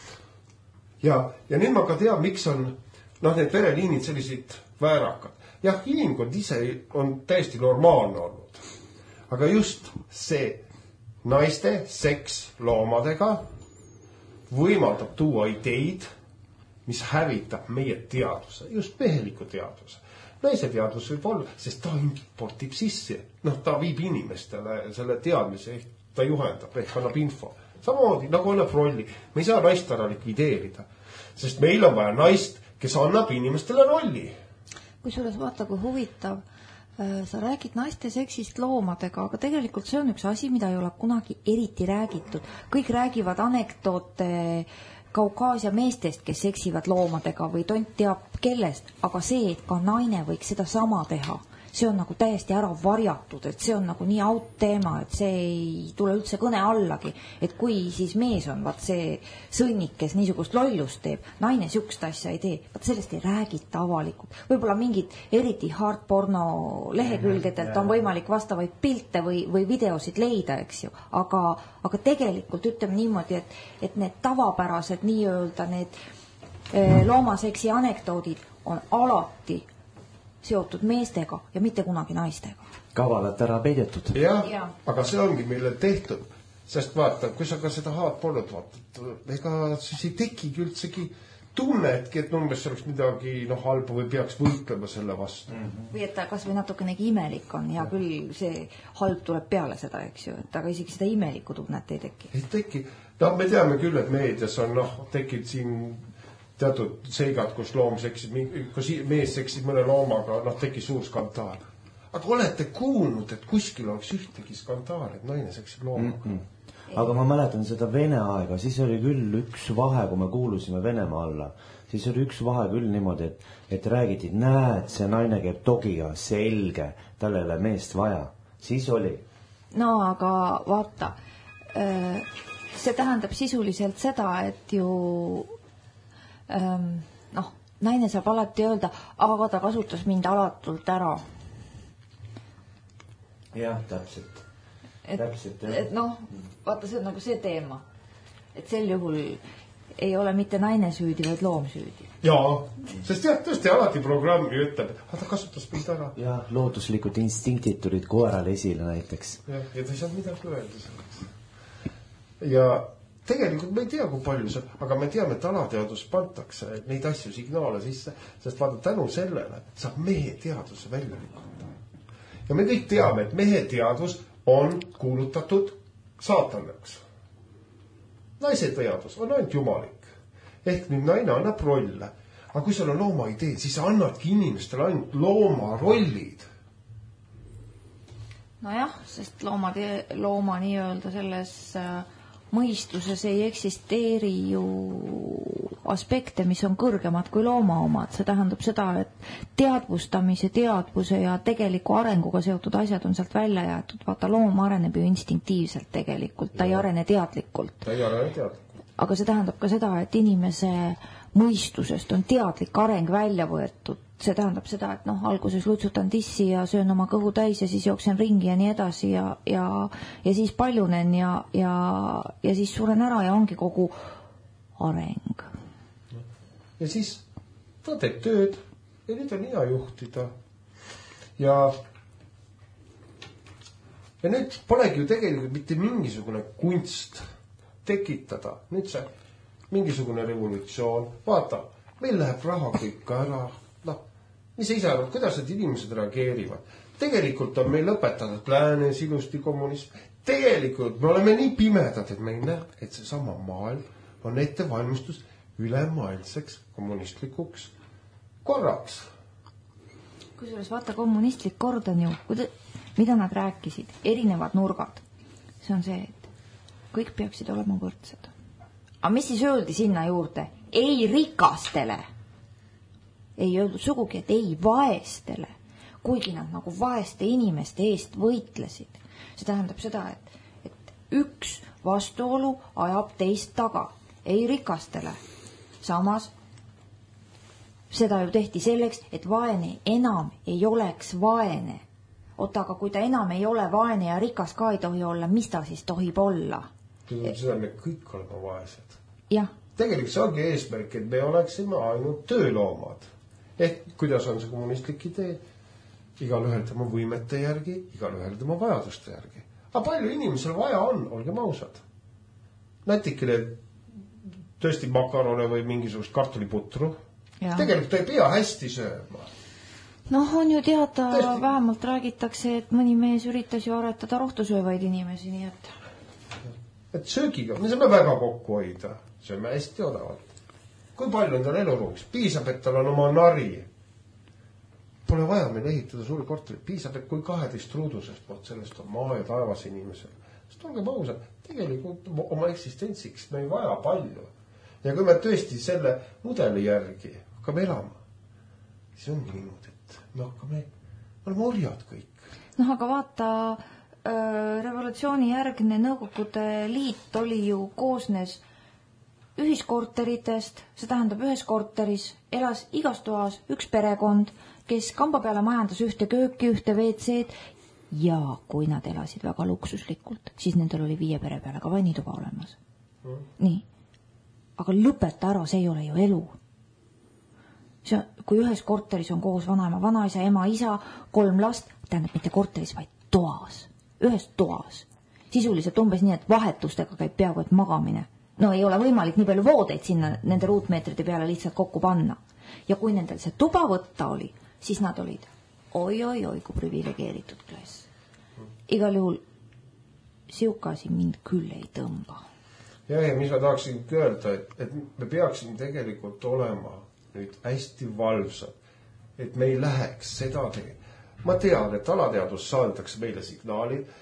Speaker 3: Ja, ja nüüd ma ka tean, miks on noh, need vereliinid sellised väärakad. Jah, inimkond ise on täiesti normaalne olnud. Aga just see naiste seks loomadega võimaldab tuua ideid, mis hävitab meie teadvuse, just meheliku teadvuse. Naise teadvus võib olla, sest ta importib sisse. Noh, ta viib inimestele selle teadmise, ehk ta juhendab, ehk annab info. Samamoodi, nagu annab rolli. Me ei saa naist ära likvideerida, sest meil on vaja naist, kes annab inimestele rolli.
Speaker 2: Kui suures vaata, kui huvitav, sa räägid naiste seksist loomadega, aga tegelikult see on üks asi, mida ei ole kunagi eriti räägitud. Kõik räägivad anekdoote Kaukaasia meestest, kes seksivad loomadega või tont teab kellest, aga see, et ka naine võiks seda sama teha, see on nagu täiesti ära varjatud, et see on nagu nii out teema, et see ei tule üldse kõne allagi, et kui siis mees on, vaat see sõnnik, kes niisugust lollust teeb, naine siukest asja ei tee, vaat sellest ei räägita avalikult. Võib-olla mingid eriti hardporno lehekülgedelt on võimalik vastavaid pilte või, või videosid leida, eks ju, aga, aga tegelikult ütleme niimoodi, et, et need tavapärased nii-öelda need eh, loomaseksi anekdoodid on alati seotud meestega ja mitte kunagi naistega.
Speaker 1: Kavalalt ära peidetud.
Speaker 3: Jah, ja. Aga see ongi meile tehtud, sest vaata, kui sa ka seda hardpornot vaatad, ega siis ei tekigi üldsegi tunnetki, et umbes oleks midagi noh, halba või peaks võitlema selle vastu.
Speaker 2: Mm-hmm. Või et ta kas või natukenegi imelik on ja küll see halb tuleb peale seda, eks ju, et aga isegi seda imelikku tunnet ei teki.
Speaker 3: Ei teki. No, me teame küll, et meedias on noh, tekib siin teatud seigad, kus loom seksid, kus mees seksid mõne loomaga, noh, teki suur skandaal. Aga olete kuulnud, et kuskil oleks ühtegi skandaal, et naine seksid loomaga? Mm-mm.
Speaker 1: aga ma mäletan seda Vene aega, siis oli küll üks vahe, kui me kuulusime Venemaa alla, siis oli üks vahe küll niimoodi, et, et räägiti, näed, see naine käib togiga, selge, tal ei ole meest vaja. Siis oli.
Speaker 2: No aga vaata, see tähendab sisuliselt seda, et ju noh, naine saab alati öelda, aga ta kasutas mind alatult ära.
Speaker 1: Jah, täpselt.
Speaker 2: Et,
Speaker 1: täpselt, jah.
Speaker 2: Et noh, vaata, see on nagu see teema. Et sel juhul ei ole mitte naine süüdi, vaid loom süüdi.
Speaker 3: Jaa, sest jah, tõesti alati programmi ütleb, aga ta kasutas mind ära.
Speaker 1: Jah, looduslikud instinktid tulid koerale esile näiteks.
Speaker 3: Jah, ja ta ei saanud midagi öelda selleks. Ja tegelikult me ei tea, kui palju see, aga me teame, et alateadus pantakse neid asju signaale sisse, sest vaata tänu sellele saab mehe teaduse välja lükata. Ja me kõik teame, et mehe teadus on kuulutatud saatanaks. Naise teadus on ainult jumalik. Ehk nüüd naine annab rolle. Aga kui sul on looma idee, siis annadki inimestele ainult looma rollid.
Speaker 2: Nojah, sest looma, looma nii-öelda selles mõistuses ei eksisteeri ju aspekte, mis on kõrgemad kui looma omad. See tähendab seda, et teadvustamise, teadvuse ja tegeliku arenguga seotud asjad on sealt välja jäetud. Vaata, loom areneb ju instinktiivselt tegelikult, ta ei arene teadlikult.
Speaker 3: Ta ei arene teadlikult.
Speaker 2: Aga see tähendab ka seda, et inimese mõistusest on teadlik areng välja võetud. See tähendab seda, et noh, alguses lutsutan tissi ja söön oma kõhu täis ja siis jooksen ringi ja nii edasi ja, ja, ja siis paljunen ja, ja, ja siis suren ära ja ongi kogu areng.
Speaker 3: Ja siis ta teeb tööd ja nüüd on hea juhtida. Ja, ja nüüd polegi ju tegelikult mitte mingisugune kunst tekitada. Nüüd see mingisugune revolutsioon. Vaata, meil läheb raha kõik ära. Noh, mis ei saa, kuidas need inimesed reageerivad. Tegelikult on meil õpetatud läänes ilusti kommunism. Tegelikult me oleme nii pimedad, et me ei näe, et see sama maailm on ettevalmistus ülemaailmseks kommunistlikuks korraks.
Speaker 2: Kusjuures vaata, kommunistlik kord on ju, mida nad rääkisid, erinevad nurgad. See on see, et kõik peaksid olema võrdsed. Aga mis siis öeldi sinna juurde? Ei rikastele. Ei öeldud sugugi, et ei vaestele. Kuigi nad nagu vaeste inimeste eest võitlesid. See tähendab seda, et, et üks vastuolu ajab teist taga. Ei rikastele. Samas seda ju tehti selleks, et vaene enam ei oleks vaene. Oota, aga kui ta enam ei ole vaene ja rikas ka ei tohi olla, mis ta siis tohib olla?
Speaker 3: Seda me kõik oleme vaesed.
Speaker 2: Jah.
Speaker 3: Tegelikult see ongi eesmärk, et me oleksime ainult tööloomad. Ehk kuidas on see kommunistlik idee? Igal ühel tema võimete järgi, igal ühel tema vajaduste järgi. Aga palju inimesel vaja on, olgem ausad. Nätikele tõesti makarone või mingisugust kartuliputru. Ja. Tegelikult ta ei pea hästi sööma.
Speaker 2: Noh, on ju teada, tõesti. Vähemalt räägitakse, et mõni mees üritas ju aretada rohtusöövaid inimesi, nii et...
Speaker 3: Et söögiga, me saame väga kokku hoida. Sööme hästi odavalt. Kui palju on tal eluruuks? Piisab, et tal on oma nari. Pole vaja meil ehitada suuri korterid. Piisab, et kui kaheteist ruudusest, võt sellest on maa ja taevas inimesel. Sest olge pausa, tegelikult oma eksistentsiks me ei vaja palju. Ja kui me tõesti selle mudeli järgi hakkame elama, siis on niimoodi, et me hakkame, me oleme orjad kõik.
Speaker 2: Noh, aga vaata... revolutsiooni järgne Nõukogude Liit oli ju koosnes ühiskorteritest, see tähendab ühes korteris elas igas toas üks perekond, kes kamba peale majandas ühte kööki, ühte V C-d ja kui nad elasid väga luksuslikult, siis nendel oli viie pere peale ka vannituba olemas. Mm. Nii. Aga lõpeta ära, see ei ole ju elu. See, kui ühes korteris on koos vanaema, vanaisa, ema, isa, kolm last, tähendab mitte korteris, vaid toas. Ühes toas. Sisuliselt umbes nii, et vahetustega käib peaaegu et magamine. No ei ole võimalik nii palju voodeid sinna nende ruutmeetrite peale lihtsalt kokku panna. Ja kui nendel see tuba võtta oli, siis nad olid oi-oi-oi kui privilegeeritud klass. Igal juhul siukasi mind küll ei tõmba.
Speaker 3: Ja, ja mis ma tahaksin öelda, et, et me peaksime tegelikult olema nüüd hästi valvsad, et me ei läheks seda tegema. Ma tean, et alateadus saadtakse meile signaali.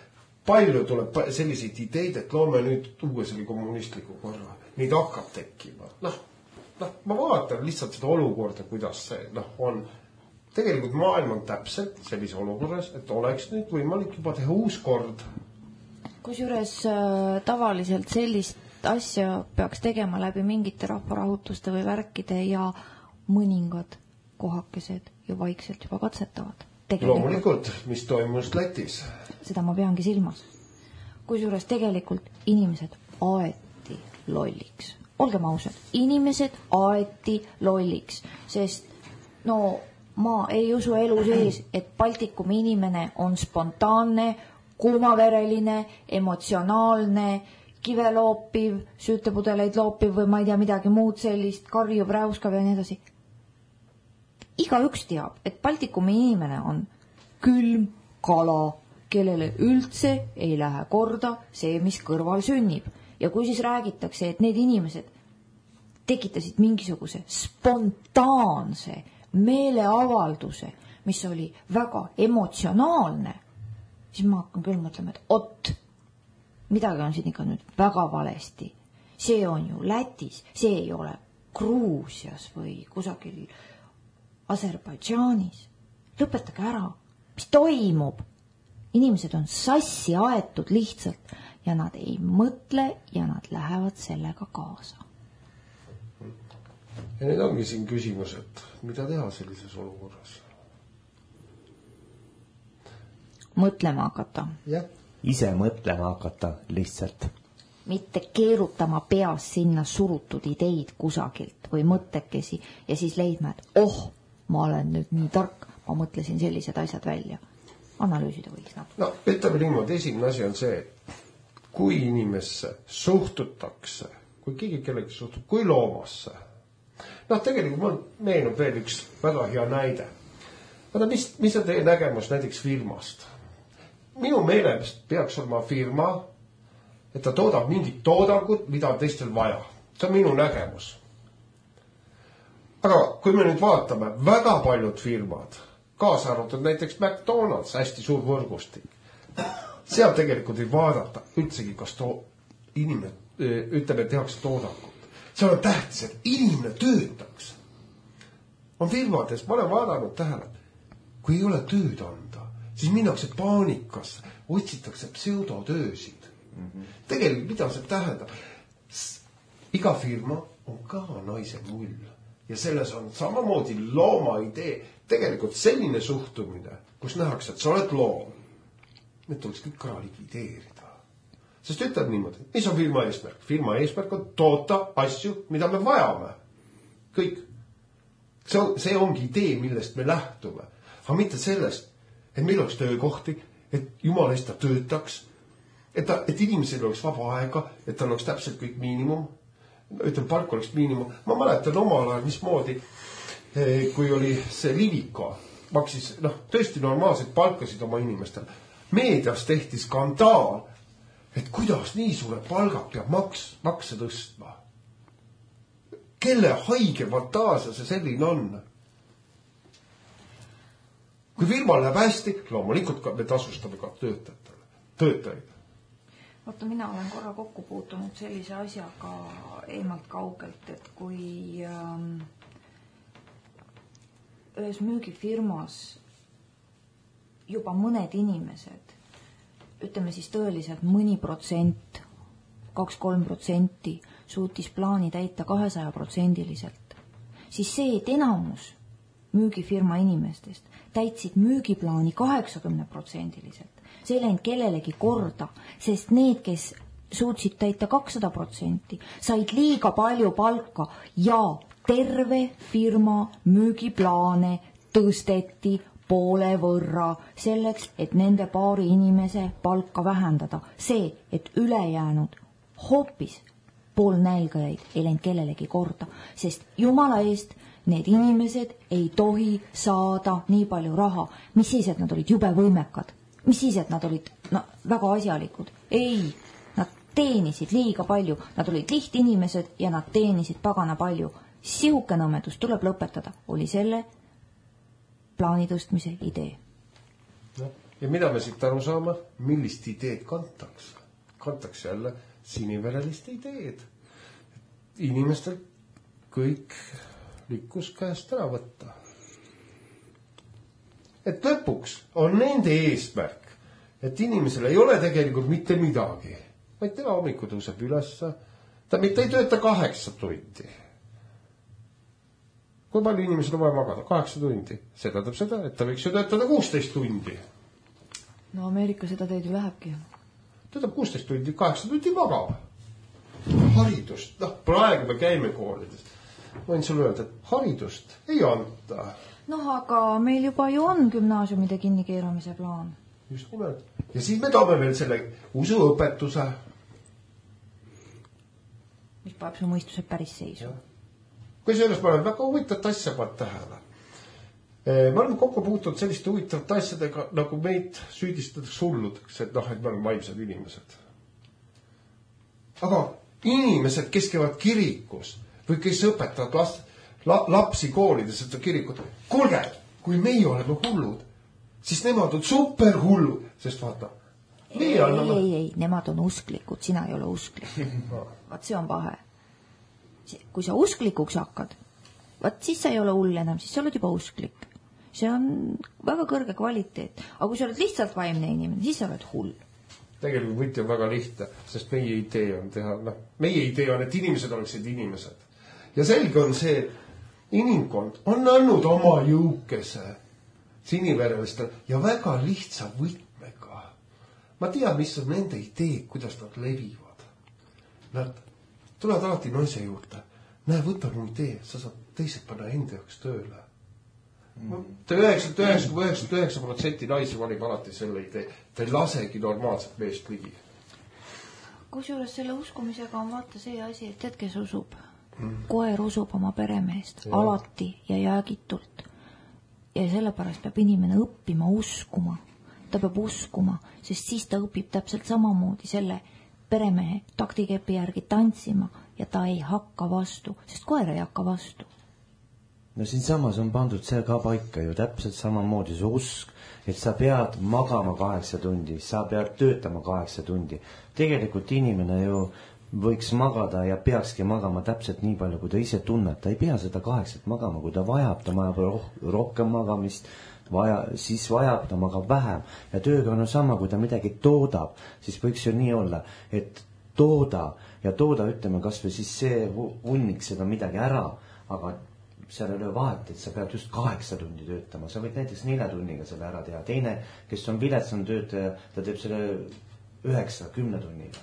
Speaker 3: palju tuleb selliseid ideid, et loome nüüd uue selle kommunistliku korra. Neid hakkab tekkima. Noh, noh, ma vaatan lihtsalt seda olukorda, kuidas see noh, on. Tegelikult maailm on täpselt sellise olukorras, et oleks nüüd võimalik juba teha uus kord.
Speaker 2: Kusjuures äh, tavaliselt sellist asja peaks tegema läbi mingite rahvarahutuste või värkide ja mõningad kohakesed ju vaikselt juba katsetavad.
Speaker 3: Loomulikult, mis toimus Lätis.
Speaker 2: Seda ma peangi silmas. Kusjuures tegelikult inimesed aeti lolliks. Olgem ausad, inimesed aeti lolliks, sest no ma ei usu elu sees, et Baltikumi inimene on spontaanne, kuumavereline, emotsionaalne, kive loopiv, süütepudeleid loopiv või ma ei tea midagi muud sellist, karjub, räuskav ja nii edasi. Iga üks teab, et Baltikumi inimene on külm kala, kellele üldse ei lähe korda see, mis kõrval sünnib. Ja kui siis räägitakse, et need inimesed tekitasid mingisuguse spontaanse meeleavalduse, mis oli väga emotsionaalne, siis ma hakkan küll mõtlema, et ot, midagi on siin ikka nüüd väga valesti. See on ju Lätis, see ei ole Gruusias või kusagil Aserbaidžaanis. Lõpetage ära, mis toimub? Inimesed on sassi aetud lihtsalt ja nad ei mõtle ja nad lähevad sellega kaasa.
Speaker 3: Ja nüüd ongi siin küsimus, et mida teha sellises olukorras?
Speaker 2: Mõtlema hakata.
Speaker 3: Jah.
Speaker 1: Ise mõtlema hakata lihtsalt.
Speaker 2: Mitte keerutama peas sinna surutud ideid kusagilt või mõttekesi ja siis leidma, et oh, ma olen nüüd nii tark, ma mõtlesin sellised asjad välja. Analüüsida võiks nad.
Speaker 3: No, ütleme niimoodi, esimene asi on see, kui inimesse suhtutakse, kui keegi kellegi suhtub, kui loomasse. Noh, tegelikult mul meenub veel üks väga hea näide. Vaata, mis, mis on teie nägemus näiteks firmast? Minu meelest peaks olema firma, et ta toodab mingit toodangut, mida on teistel vaja. See on minu nägemus. Aga kui me nüüd vaatame, väga paljud firmad, kaasa arvatud näiteks McDonald's, hästi suur võrgustik, seal tegelikult ei vaadata üldsegi, kas to, inimene, ütleme, tehakse toodangut. Seal on tähtis, et inimene töötaks. On firmades, ma olen vaadanud tähele, kui ei ole tööd anda, siis minnakse paanikasse, otsitakse pseudotöösid. Mm-hmm. Tegelikult, mida see tähendab? Iga firma on ka naise mull. Ja selles on samamoodi looma idee. Tegelikult selline suhtumine, kus nähakse, et sa oled loom, need tuleks kõik ära likvideerida. Sest ütleb niimoodi, mis on firma eesmärk? Firma eesmärk on toota asju, mida me vajame. Kõik. See, on, see ongi idee, millest me lähtume. Aga mitte sellest, et meil oleks töökohti, et Jumal eest ta töötaks, et, ta, et inimesel oleks vaba aega, et tal oleks täpselt kõik miinimum. Ütleme, palk oleks miinimum. Ma mäletan omal ajal, mismoodi, kui oli see Liviko, maksis noh, tõesti normaalselt palkasid oma inimestel. Meedias tehti skandaal, et kuidas nii suure palgad peab maks, makse tõstma. Kelle haige fantaasia see selline on? Kui firma läheb hästi, loomulikult me tasustame ka töötajatele, töötajaid.
Speaker 2: Vaata, mina olen korra kokku puutunud sellise asjaga eemalt kaugelt, et kui ähm, ühes müügifirmas juba mõned inimesed, ütleme siis tõeliselt mõni protsent, kaks-kolm protsenti suutis plaani täita kahesaja protsendiliselt, siis see, et enamus müügifirma inimestest täitsid müügiplaani kaheksakümne protsendiliselt. See ei läinud kellelegi korda, sest need, kes suutsid täita kakssada protsenti, said liiga palju palka ja terve firma müügiplaane tõsteti poole võrra selleks, et nende paari inimese palka vähendada. See, et ülejäänud hoopis pool nälgajaid ei läinud kellelegi korda, sest jumala eest need inimesed ei tohi saada nii palju raha. Mis siis, et nad olid jube võimekad? Mis siis, et nad olid no, väga asjalikud? Ei, nad teenisid liiga palju. Nad olid liht inimesed ja nad teenisid pagana palju. Sihuke nõmedus tuleb lõpetada. Oli selle plaani tõstmise idee.
Speaker 3: No, ja mida me siit aru saame, millist ideed kantakse? Kantakse jälle siniverelist ideed. Inimestel kõik likkus käest ära võtta. Et lõpuks on nende eesmärk, et inimesel ei ole tegelikult mitte midagi. Vaid tema hommiku tõuseb ülesse. Ta mitte ei tööta kaheksa tundi. Kui palju inimesel on vaja magada? Kaheksa tundi. See tähendab seda, et ta võiks ju töötada kuusteist tundi.
Speaker 2: No Ameerika seda teid ju lähebki.
Speaker 3: Töötab kuusteist tundi, kaheksa tundi magab. Haridust. No, praegu me käime koolides. Võin sulle öelda, et haridust ei anta.
Speaker 2: No aga meil juba ju on gümnaasiumide kinnikeeramise plaan.
Speaker 3: Just nimelt. Ja siis me toome veel selle usuõpetuse.
Speaker 2: Mis paneb su mõistuse päris seisu.
Speaker 3: Kui sellest ma olen väga huvitavat asja pannud tähele. Me oleme kokku puutunud selliste huvitavat asjadega, nagu meid süüdistatakse hulludeks, et noh, et me oleme vaimsed inimesed. Aga inimesed, kes käivad kirikus või kes õpetavad last, la, lapsi koolides, et kirikut, kuulge, kui meie oleme hullud, siis nemad on super hullud, sest vaata.
Speaker 2: Ei, ei, ei, ei, nemad on usklikud, sina ei ole usklik. Vaat see on vahe. Kui sa usklikuks hakkad, vaat siis sa ei ole hull enam, siis sa oled juba usklik. See on väga kõrge kvaliteet. Aga kui sa oled lihtsalt vaimne inimene, siis sa oled hull.
Speaker 3: Tegelikult võti on väga lihtne, sest meie idee on teha, noh, meie idee on, et inimesed oleksid inimesed. Ja selge on see, inimkond on andnud oma jõukese siniverelistele ja väga lihtsa võtmega. Ma tean, mis on nende ideed, kuidas nad levivad. Nad tulevad alati naise juurde. Näe, võta mu idee, sa saad teised panna enda jaoks tööle. üheksakümmend üheksa koma üheksakümmend üheksa protsenti naisi valib alati selle idee. Ta ei lasegi normaalset meest ligi.
Speaker 2: Kusjuures selle uskumisega on vaata see asi, et tead, kes usub. Koer usub oma peremeest ja. Alati ja jäägitult. Ja sellepärast peab inimene õppima uskuma. Ta peab uskuma, sest siis ta õpib täpselt samamoodi selle peremehe taktikepi järgi tantsima ja ta ei hakka vastu, sest koer ei hakka vastu.
Speaker 1: No siin samas on pandud see ka paika ju täpselt samamoodi see usk, et sa pead magama kaheksa tundi, sa pead töötama kaheksa tundi. Tegelikult inimene ju võiks magada ja peakski magama täpselt nii palju, kui ta ise tunneb. Ta ei pea seda kaheksat magama, kui ta vajab, ta vajab roh- rohkem magamist, vaja, siis vajab ta magab vähem. Ja tööga on sama, kui ta midagi toodab, siis võiks ju nii olla, et tooda ja tooda, ütleme kas või siis see hunnik seda midagi ära, aga seal ei ole vahet, et sa pead just kaheksa tundi töötama. Sa võid näiteks nelja tunniga selle ära teha. Teine, kes on viletsam töötaja, ta teeb selle üheksa, kümne tunniga.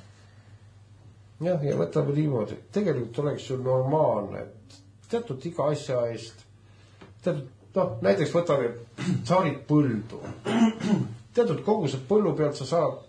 Speaker 3: Jah, ja võtame niimoodi. Tegelikult oleks ju normaalne, et teatud iga asja eest, teatud, noh, näiteks võtame saarid põldu. Teatud kogused põllu pealt sa saad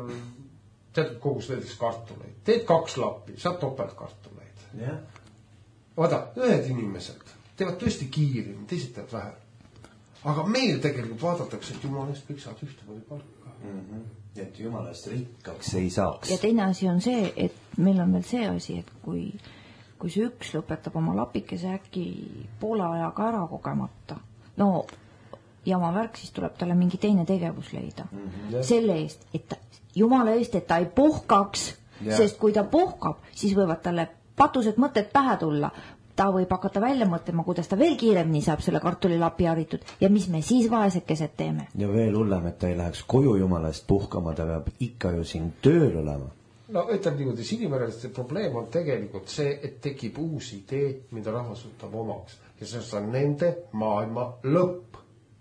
Speaker 3: teatud kogused näiteks kartuleid. Teed kaks lappi, saad topeltkartuleid.
Speaker 1: Yeah.
Speaker 3: Vaata, ühed inimesed teevad tõesti kiirimi, teised teevad vähem. Aga meil tegelikult vaadatakse, et jumalast kõik saad ühtemoodi palka.
Speaker 1: Mm-hmm. Et jumalast rikkaks ei saaks.
Speaker 2: Ja teine asi on see, et meil on veel see asi, et kui, kui see üks lõpetab oma lapikese äkki poole ajaga ära kogemata, no jama värk, siis tuleb talle mingi teine tegevus leida. Mm-hmm. Selle eest, et ta, jumala eest, et ta ei pohkaks, yeah. Sest kui ta pohkab, siis võivad talle patused mõtted pähe tulla. Ta võib hakata välja mõtlema, kuidas ta veel kiiremini saab selle kartulilapi haritud ja mis me siis vaesekesed teeme.
Speaker 1: Ja veel hullem, et ta ei läheks koju jumalast puhkama, ta peab ikka ju siin tööl olema.
Speaker 3: No ütleb niimoodi, sinivereliste probleem on tegelikult see, et tekib uus idee, mida rahvas võtab omaks. Ja see on nende maailma lõpp.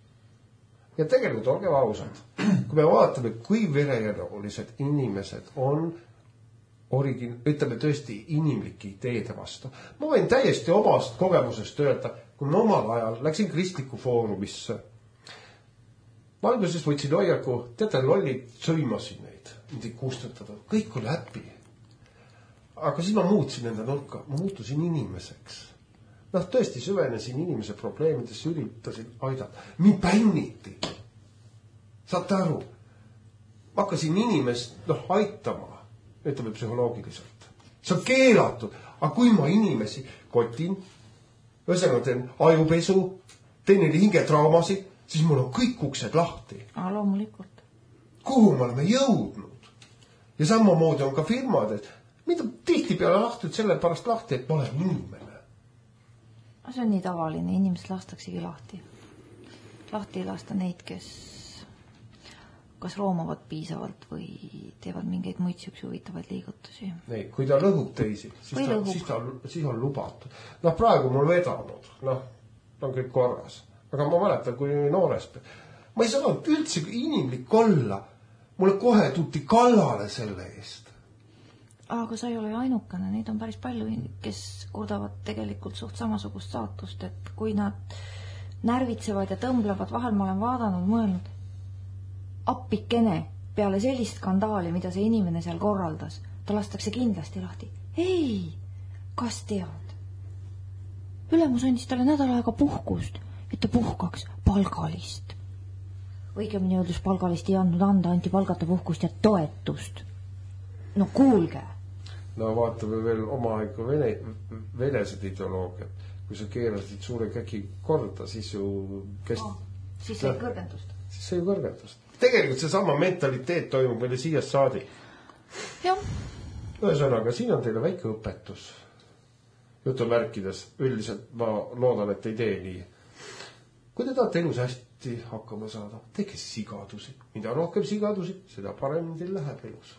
Speaker 3: Ja tegelikult olge ausad, kui me vaatame, kui verejanulised inimesed on origin, ütleme tõesti inimlike ideede vastu. Ma võin täiesti omast kogemusest öelda, kui ma omal ajal läksin kristliku foorumisse. Ma alguses võtsin hoiaku, teate, lollid sõimasin neid, mitte kustutada. Kõik oli häppi. Aga siis ma muutsin enda nurka, ma muutusin inimeseks. Noh, tõesti süvenesin inimese probleemides, üritasin aidata. Mind pänniti. Saate aru? Ma hakkasin inimest noh, aitama. Ütleme psühholoogiliselt. See on keelatud, aga kui ma inimesi kotin, ühesõnaga teen ajupesu, teen neile hingetraumasid, siis mul on kõik uksed lahti.
Speaker 2: Aa, loomulikult.
Speaker 3: kuhu me oleme jõudnud. Ja samamoodi on ka firmad, et mida tihti peale lahti, et selle pärast lahti, et ma olen inimene.
Speaker 2: See on nii tavaline, inimesed lastaksegi lahti. Lahti ei lasta neid, kes kas roomavad piisavalt või teevad mingeid muid süüks huvitavaid liigutusi.
Speaker 3: Ei, kui ta lõhub teisi, siis, ta, siis, ta, siis on lubatud. Noh, praegu mul vedanud, noh, on kõik korras. Aga ma mäletan, kui noorest, ma ei saanud üldse inimlik olla. Mulle kohe tuuti kallale selle eest.
Speaker 2: Aga sa ei ole ainukene, neid on päris palju, kes kurdavad tegelikult suht samasugust saatust, et kui nad närvitsevad ja tõmblevad, vahel ma olen vaadanud, mõelnud, appikene peale sellist skandaali, mida see inimene seal korraldas, ta lastakse kindlasti lahti. Ei, kas tead? Ülemus andis talle nädal aega puhkust, et ta puhkaks palgalist. Õigemini öeldes palgalist ei andnud anda, anti palgata puhkust ja toetust. No kuulge.
Speaker 3: No vaatame veel oma aega vene, venesed ideoloogiat. Kui sa keerasid suure käki korda, siis ju... Kes...
Speaker 2: Oh, siis sai kõrgendust.
Speaker 3: Siis sai kõrgendust. Tegelikult see sama mentaliteet toimub meile siia saadi.
Speaker 2: Jah.
Speaker 3: Ühesõnaga, siin on teile väike õpetus. Jutumärkides, üldiselt ma loodan, et ei tee nii. Kui te tahate elus hästi hakkama saada, tege sigadusi. Mida rohkem sigadusi, seda parem teil läheb elus.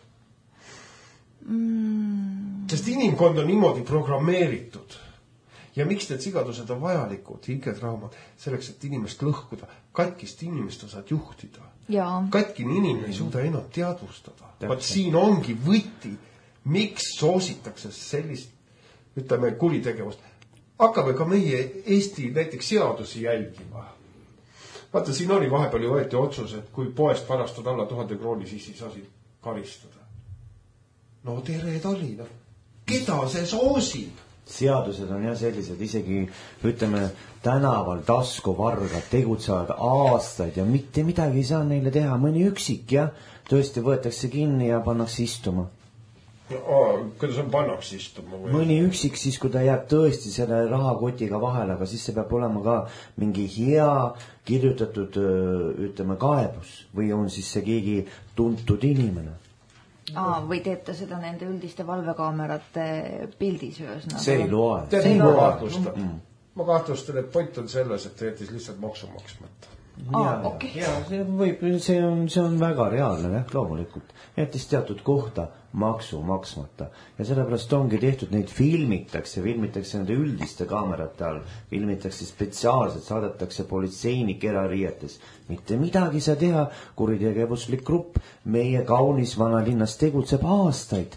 Speaker 3: Mm. Sest inimkond on niimoodi programmeeritud. Ja miks need sigadused on vajalikud, hingetraumad, selleks, et inimest lõhkuda. Katkist inimest saad juhtida.
Speaker 2: Jaa.
Speaker 3: Katkine inimene ei suuda enam teadvustada. Vaat siin ongi võti, miks soositakse sellist, ütleme, kuritegevust. Hakkame ka meie Eesti näiteks seadusi jälgima. Vaata, siin oli vahepeal ju võeti otsus, et kui poest varastad alla tuhande krooni, siis ei saa karistada. No tere Tallinna. Keda see soosib?
Speaker 1: Seadused on jah sellised, isegi ütleme tänaval taskuvargad tegutsevad aastaid ja mitte midagi ei saa neile teha. Mõni üksik jah, tõesti võetakse kinni ja pannakse istuma.
Speaker 3: Aa, kuidas on pannakse istuma? Või?
Speaker 1: Mõni üksik siis, kui ta jääb tõesti selle rahakotiga vahele, aga siis see peab olema ka mingi hea kirjutatud, ütleme, kaebus või on siis see keegi tuntud inimene.
Speaker 2: Aa, või teeb ta seda nende üldiste valvekaamerate pildis öös?
Speaker 1: See ei loe.
Speaker 3: See ei loe. Ma kahtlustan, et point on selles, et ta jättis lihtsalt maksu maksmata.
Speaker 2: Aa, okei.
Speaker 1: Ja see võib, see on, see on väga reaalne, jah, loomulikult. Jättis teatud kohta maksu maksmata. Ja sellepärast ongi tehtud, neid filmitakse, filmitakse nende üldiste kaamerate all, filmitakse spetsiaalselt, saadetakse politseinik erariietes. Mitte midagi sa teha, kuritegevuslik grupp, meie kaunis vanalinnas tegutseb aastaid.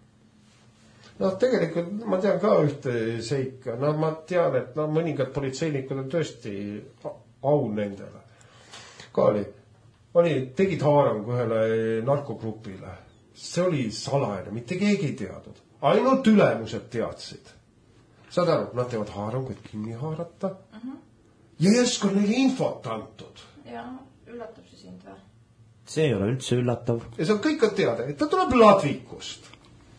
Speaker 3: No tegelikult ma tean ka ühte seika. No ma tean, et no, mõningad politseinikud on tõesti au nendele. Ka oli, oli, tegid haarangu ühele narkogrupile. See oli salajane, mitte keegi ei teadnud. Ainult ülemused teadsid. Saad aru, nad teevad haarangu, et kinni haarata. Uh-huh. Ja järsku on neile infot antud.
Speaker 2: Ja, üllatab see sind või?
Speaker 1: See ei ole üldse üllatav.
Speaker 3: Ja see on kõik on teada, et ta tuleb Ladvikust.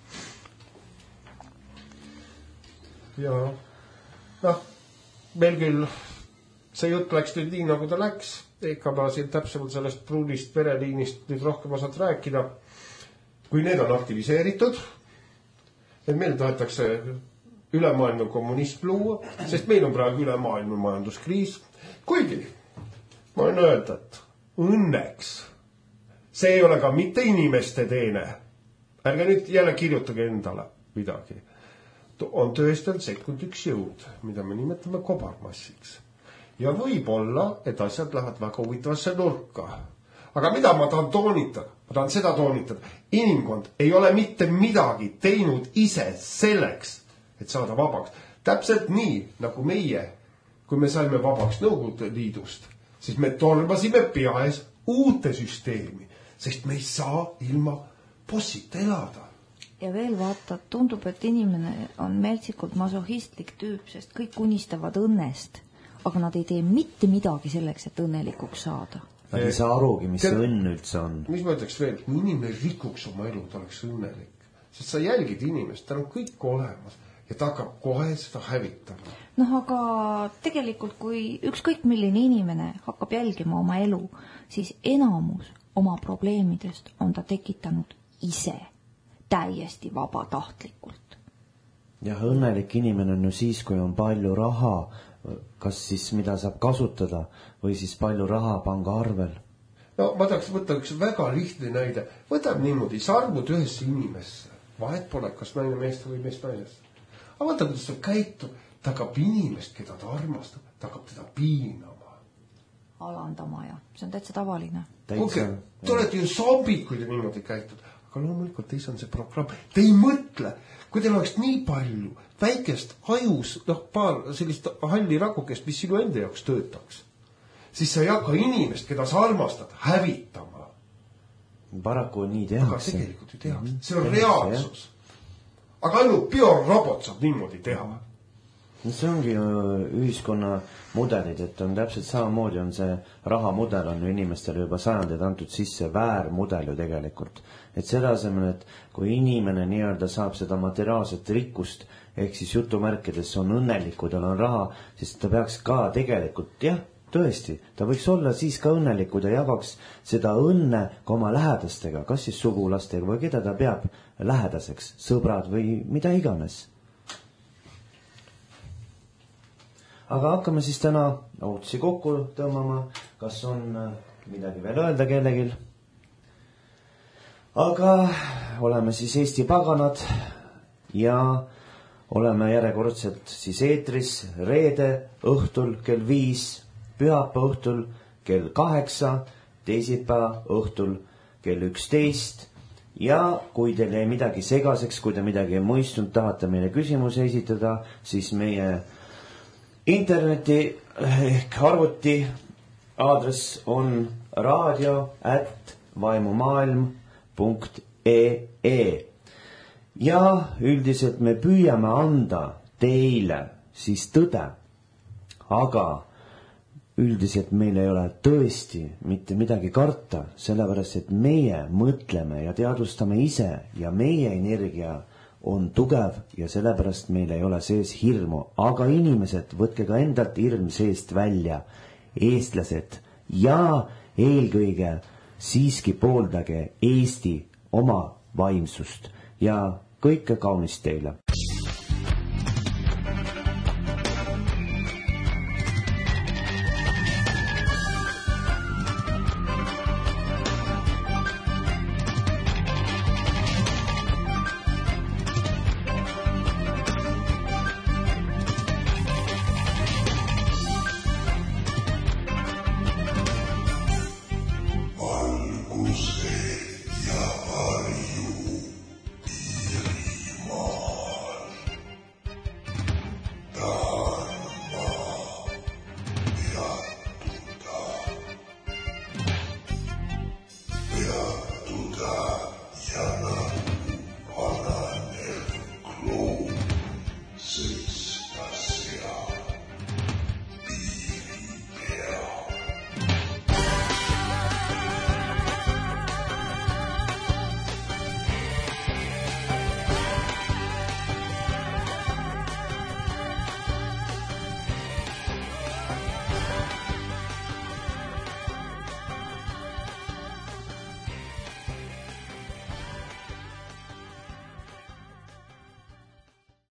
Speaker 3: Ja, noh, meil küll see jutt läks nüüd nii, nagu ta läks. Ega ma siin täpsemalt sellest pruunist vereliinist nüüd rohkem osad rääkida. Kui need on aktiviseeritud, et meil tahetakse ülemaailmne kommunism luua, sest meil on praegu ülemaailmne majanduskriis. Kuigi, ma olen öelda, et õnneks see ei ole ka mitte inimeste teene. Ärge nüüd jälle kirjutage endale midagi. On tõestel sekund üks jõud, mida me nimetame kobarmassiks. Ja võib-olla, et asjad lähevad väga huvitavasse nurka. Aga mida ma tahan toonitada? Ma tahan seda toonitada. Inimkond ei ole mitte midagi teinud ise selleks, et saada vabaks. Täpselt nii, nagu meie, kui me saime vabaks Nõukogude Liidust, siis me tormasime peaes uute süsteemi, sest me ei saa ilma bossita elada.
Speaker 2: Ja veel vaata, tundub, et inimene on meeltsikult masohistlik tüüp, sest kõik unistavad õnnest, aga nad ei tee mitte midagi selleks, et õnnelikuks saada.
Speaker 1: Nad ei saa arugi, mis see õnn üldse on.
Speaker 3: Mis ma ütleks veel, kui inimene rikuks oma elu, ta oleks õnnelik. Sest sa jälgid inimest, ta on kõik olemas ja ta hakkab kohe seda hävitama.
Speaker 2: Noh, aga tegelikult, kui ükskõik milline inimene hakkab jälgima oma elu, siis enamus oma probleemidest on ta tekitanud ise täiesti vabatahtlikult.
Speaker 1: jah, õnnelik inimene on ju siis, kui on palju raha, kas siis mida saab kasutada või siis palju raha panga arvel.
Speaker 3: No ma tahaks võtta üks väga lihtne näide. Võtab niimoodi, sa arvud ühesse inimesse. Vahet pole, kas naine meest või meest nainest. Aga võta, kuidas ta käitub. Ta hakkab inimest, keda ta armastab, ta hakkab teda piinama.
Speaker 2: Alandama ja see on täitsa tavaline.
Speaker 3: Kuulge, te olete ju zombid, kui te niimoodi käitud. Aga loomulikult teis on see programm. Te ei mõtle, kui teil oleks nii palju väikest ajus, noh, paar sellist halli ragukest, mis sinu enda jaoks töötaks, siis sa ei hakka inimest, keda sa armastad, hävitama.
Speaker 1: Paraku nii tehakse.
Speaker 3: Aga tegelikult ju tehakse. See on reaalsus. Aga ainult biorobot saab niimoodi teha.
Speaker 1: See ongi ju ühiskonna mudelid, et on täpselt samamoodi on see rahamudel on ju inimestele juba sajandid antud sisse väärmudel ju tegelikult. Et seda asemel, et kui inimene nii-öelda saab seda materiaalset rikkust, ehk siis jutumärkides on õnnelik, kui tal on raha, siis ta peaks ka tegelikult, jah, tõesti, ta võiks olla siis ka õnnelik, kui ta jagaks seda õnne ka oma lähedastega, kas siis sugulastega või keda ta peab lähedaseks, sõbrad või mida iganes. Aga hakkame siis täna otsi kokku tõmbama, kas on midagi veel öelda kellegil. Aga oleme siis Eesti paganad ja oleme järjekordselt siis eetris reede õhtul kell viis, pühapäeva õhtul kell kaheksa, teisipäeva õhtul kell üksteist ja kui teil jäi midagi segaseks, kui te midagi ei mõistnud, tahate meile küsimusi esitada, siis meie interneti ehk arvuti aadress on raadio at vaimumaailm punkt ee ja üldiselt me püüame anda teile siis tõde, aga üldiselt meil ei ole tõesti mitte midagi karta, sellepärast et meie mõtleme ja teadvustame ise ja meie energia on tugev ja sellepärast meil ei ole sees hirmu, aga inimesed, võtke ka endalt hirm seest välja, eestlased ja eelkõige siiski pooldage Eesti oma vaimsust ja kõike kaunist teile.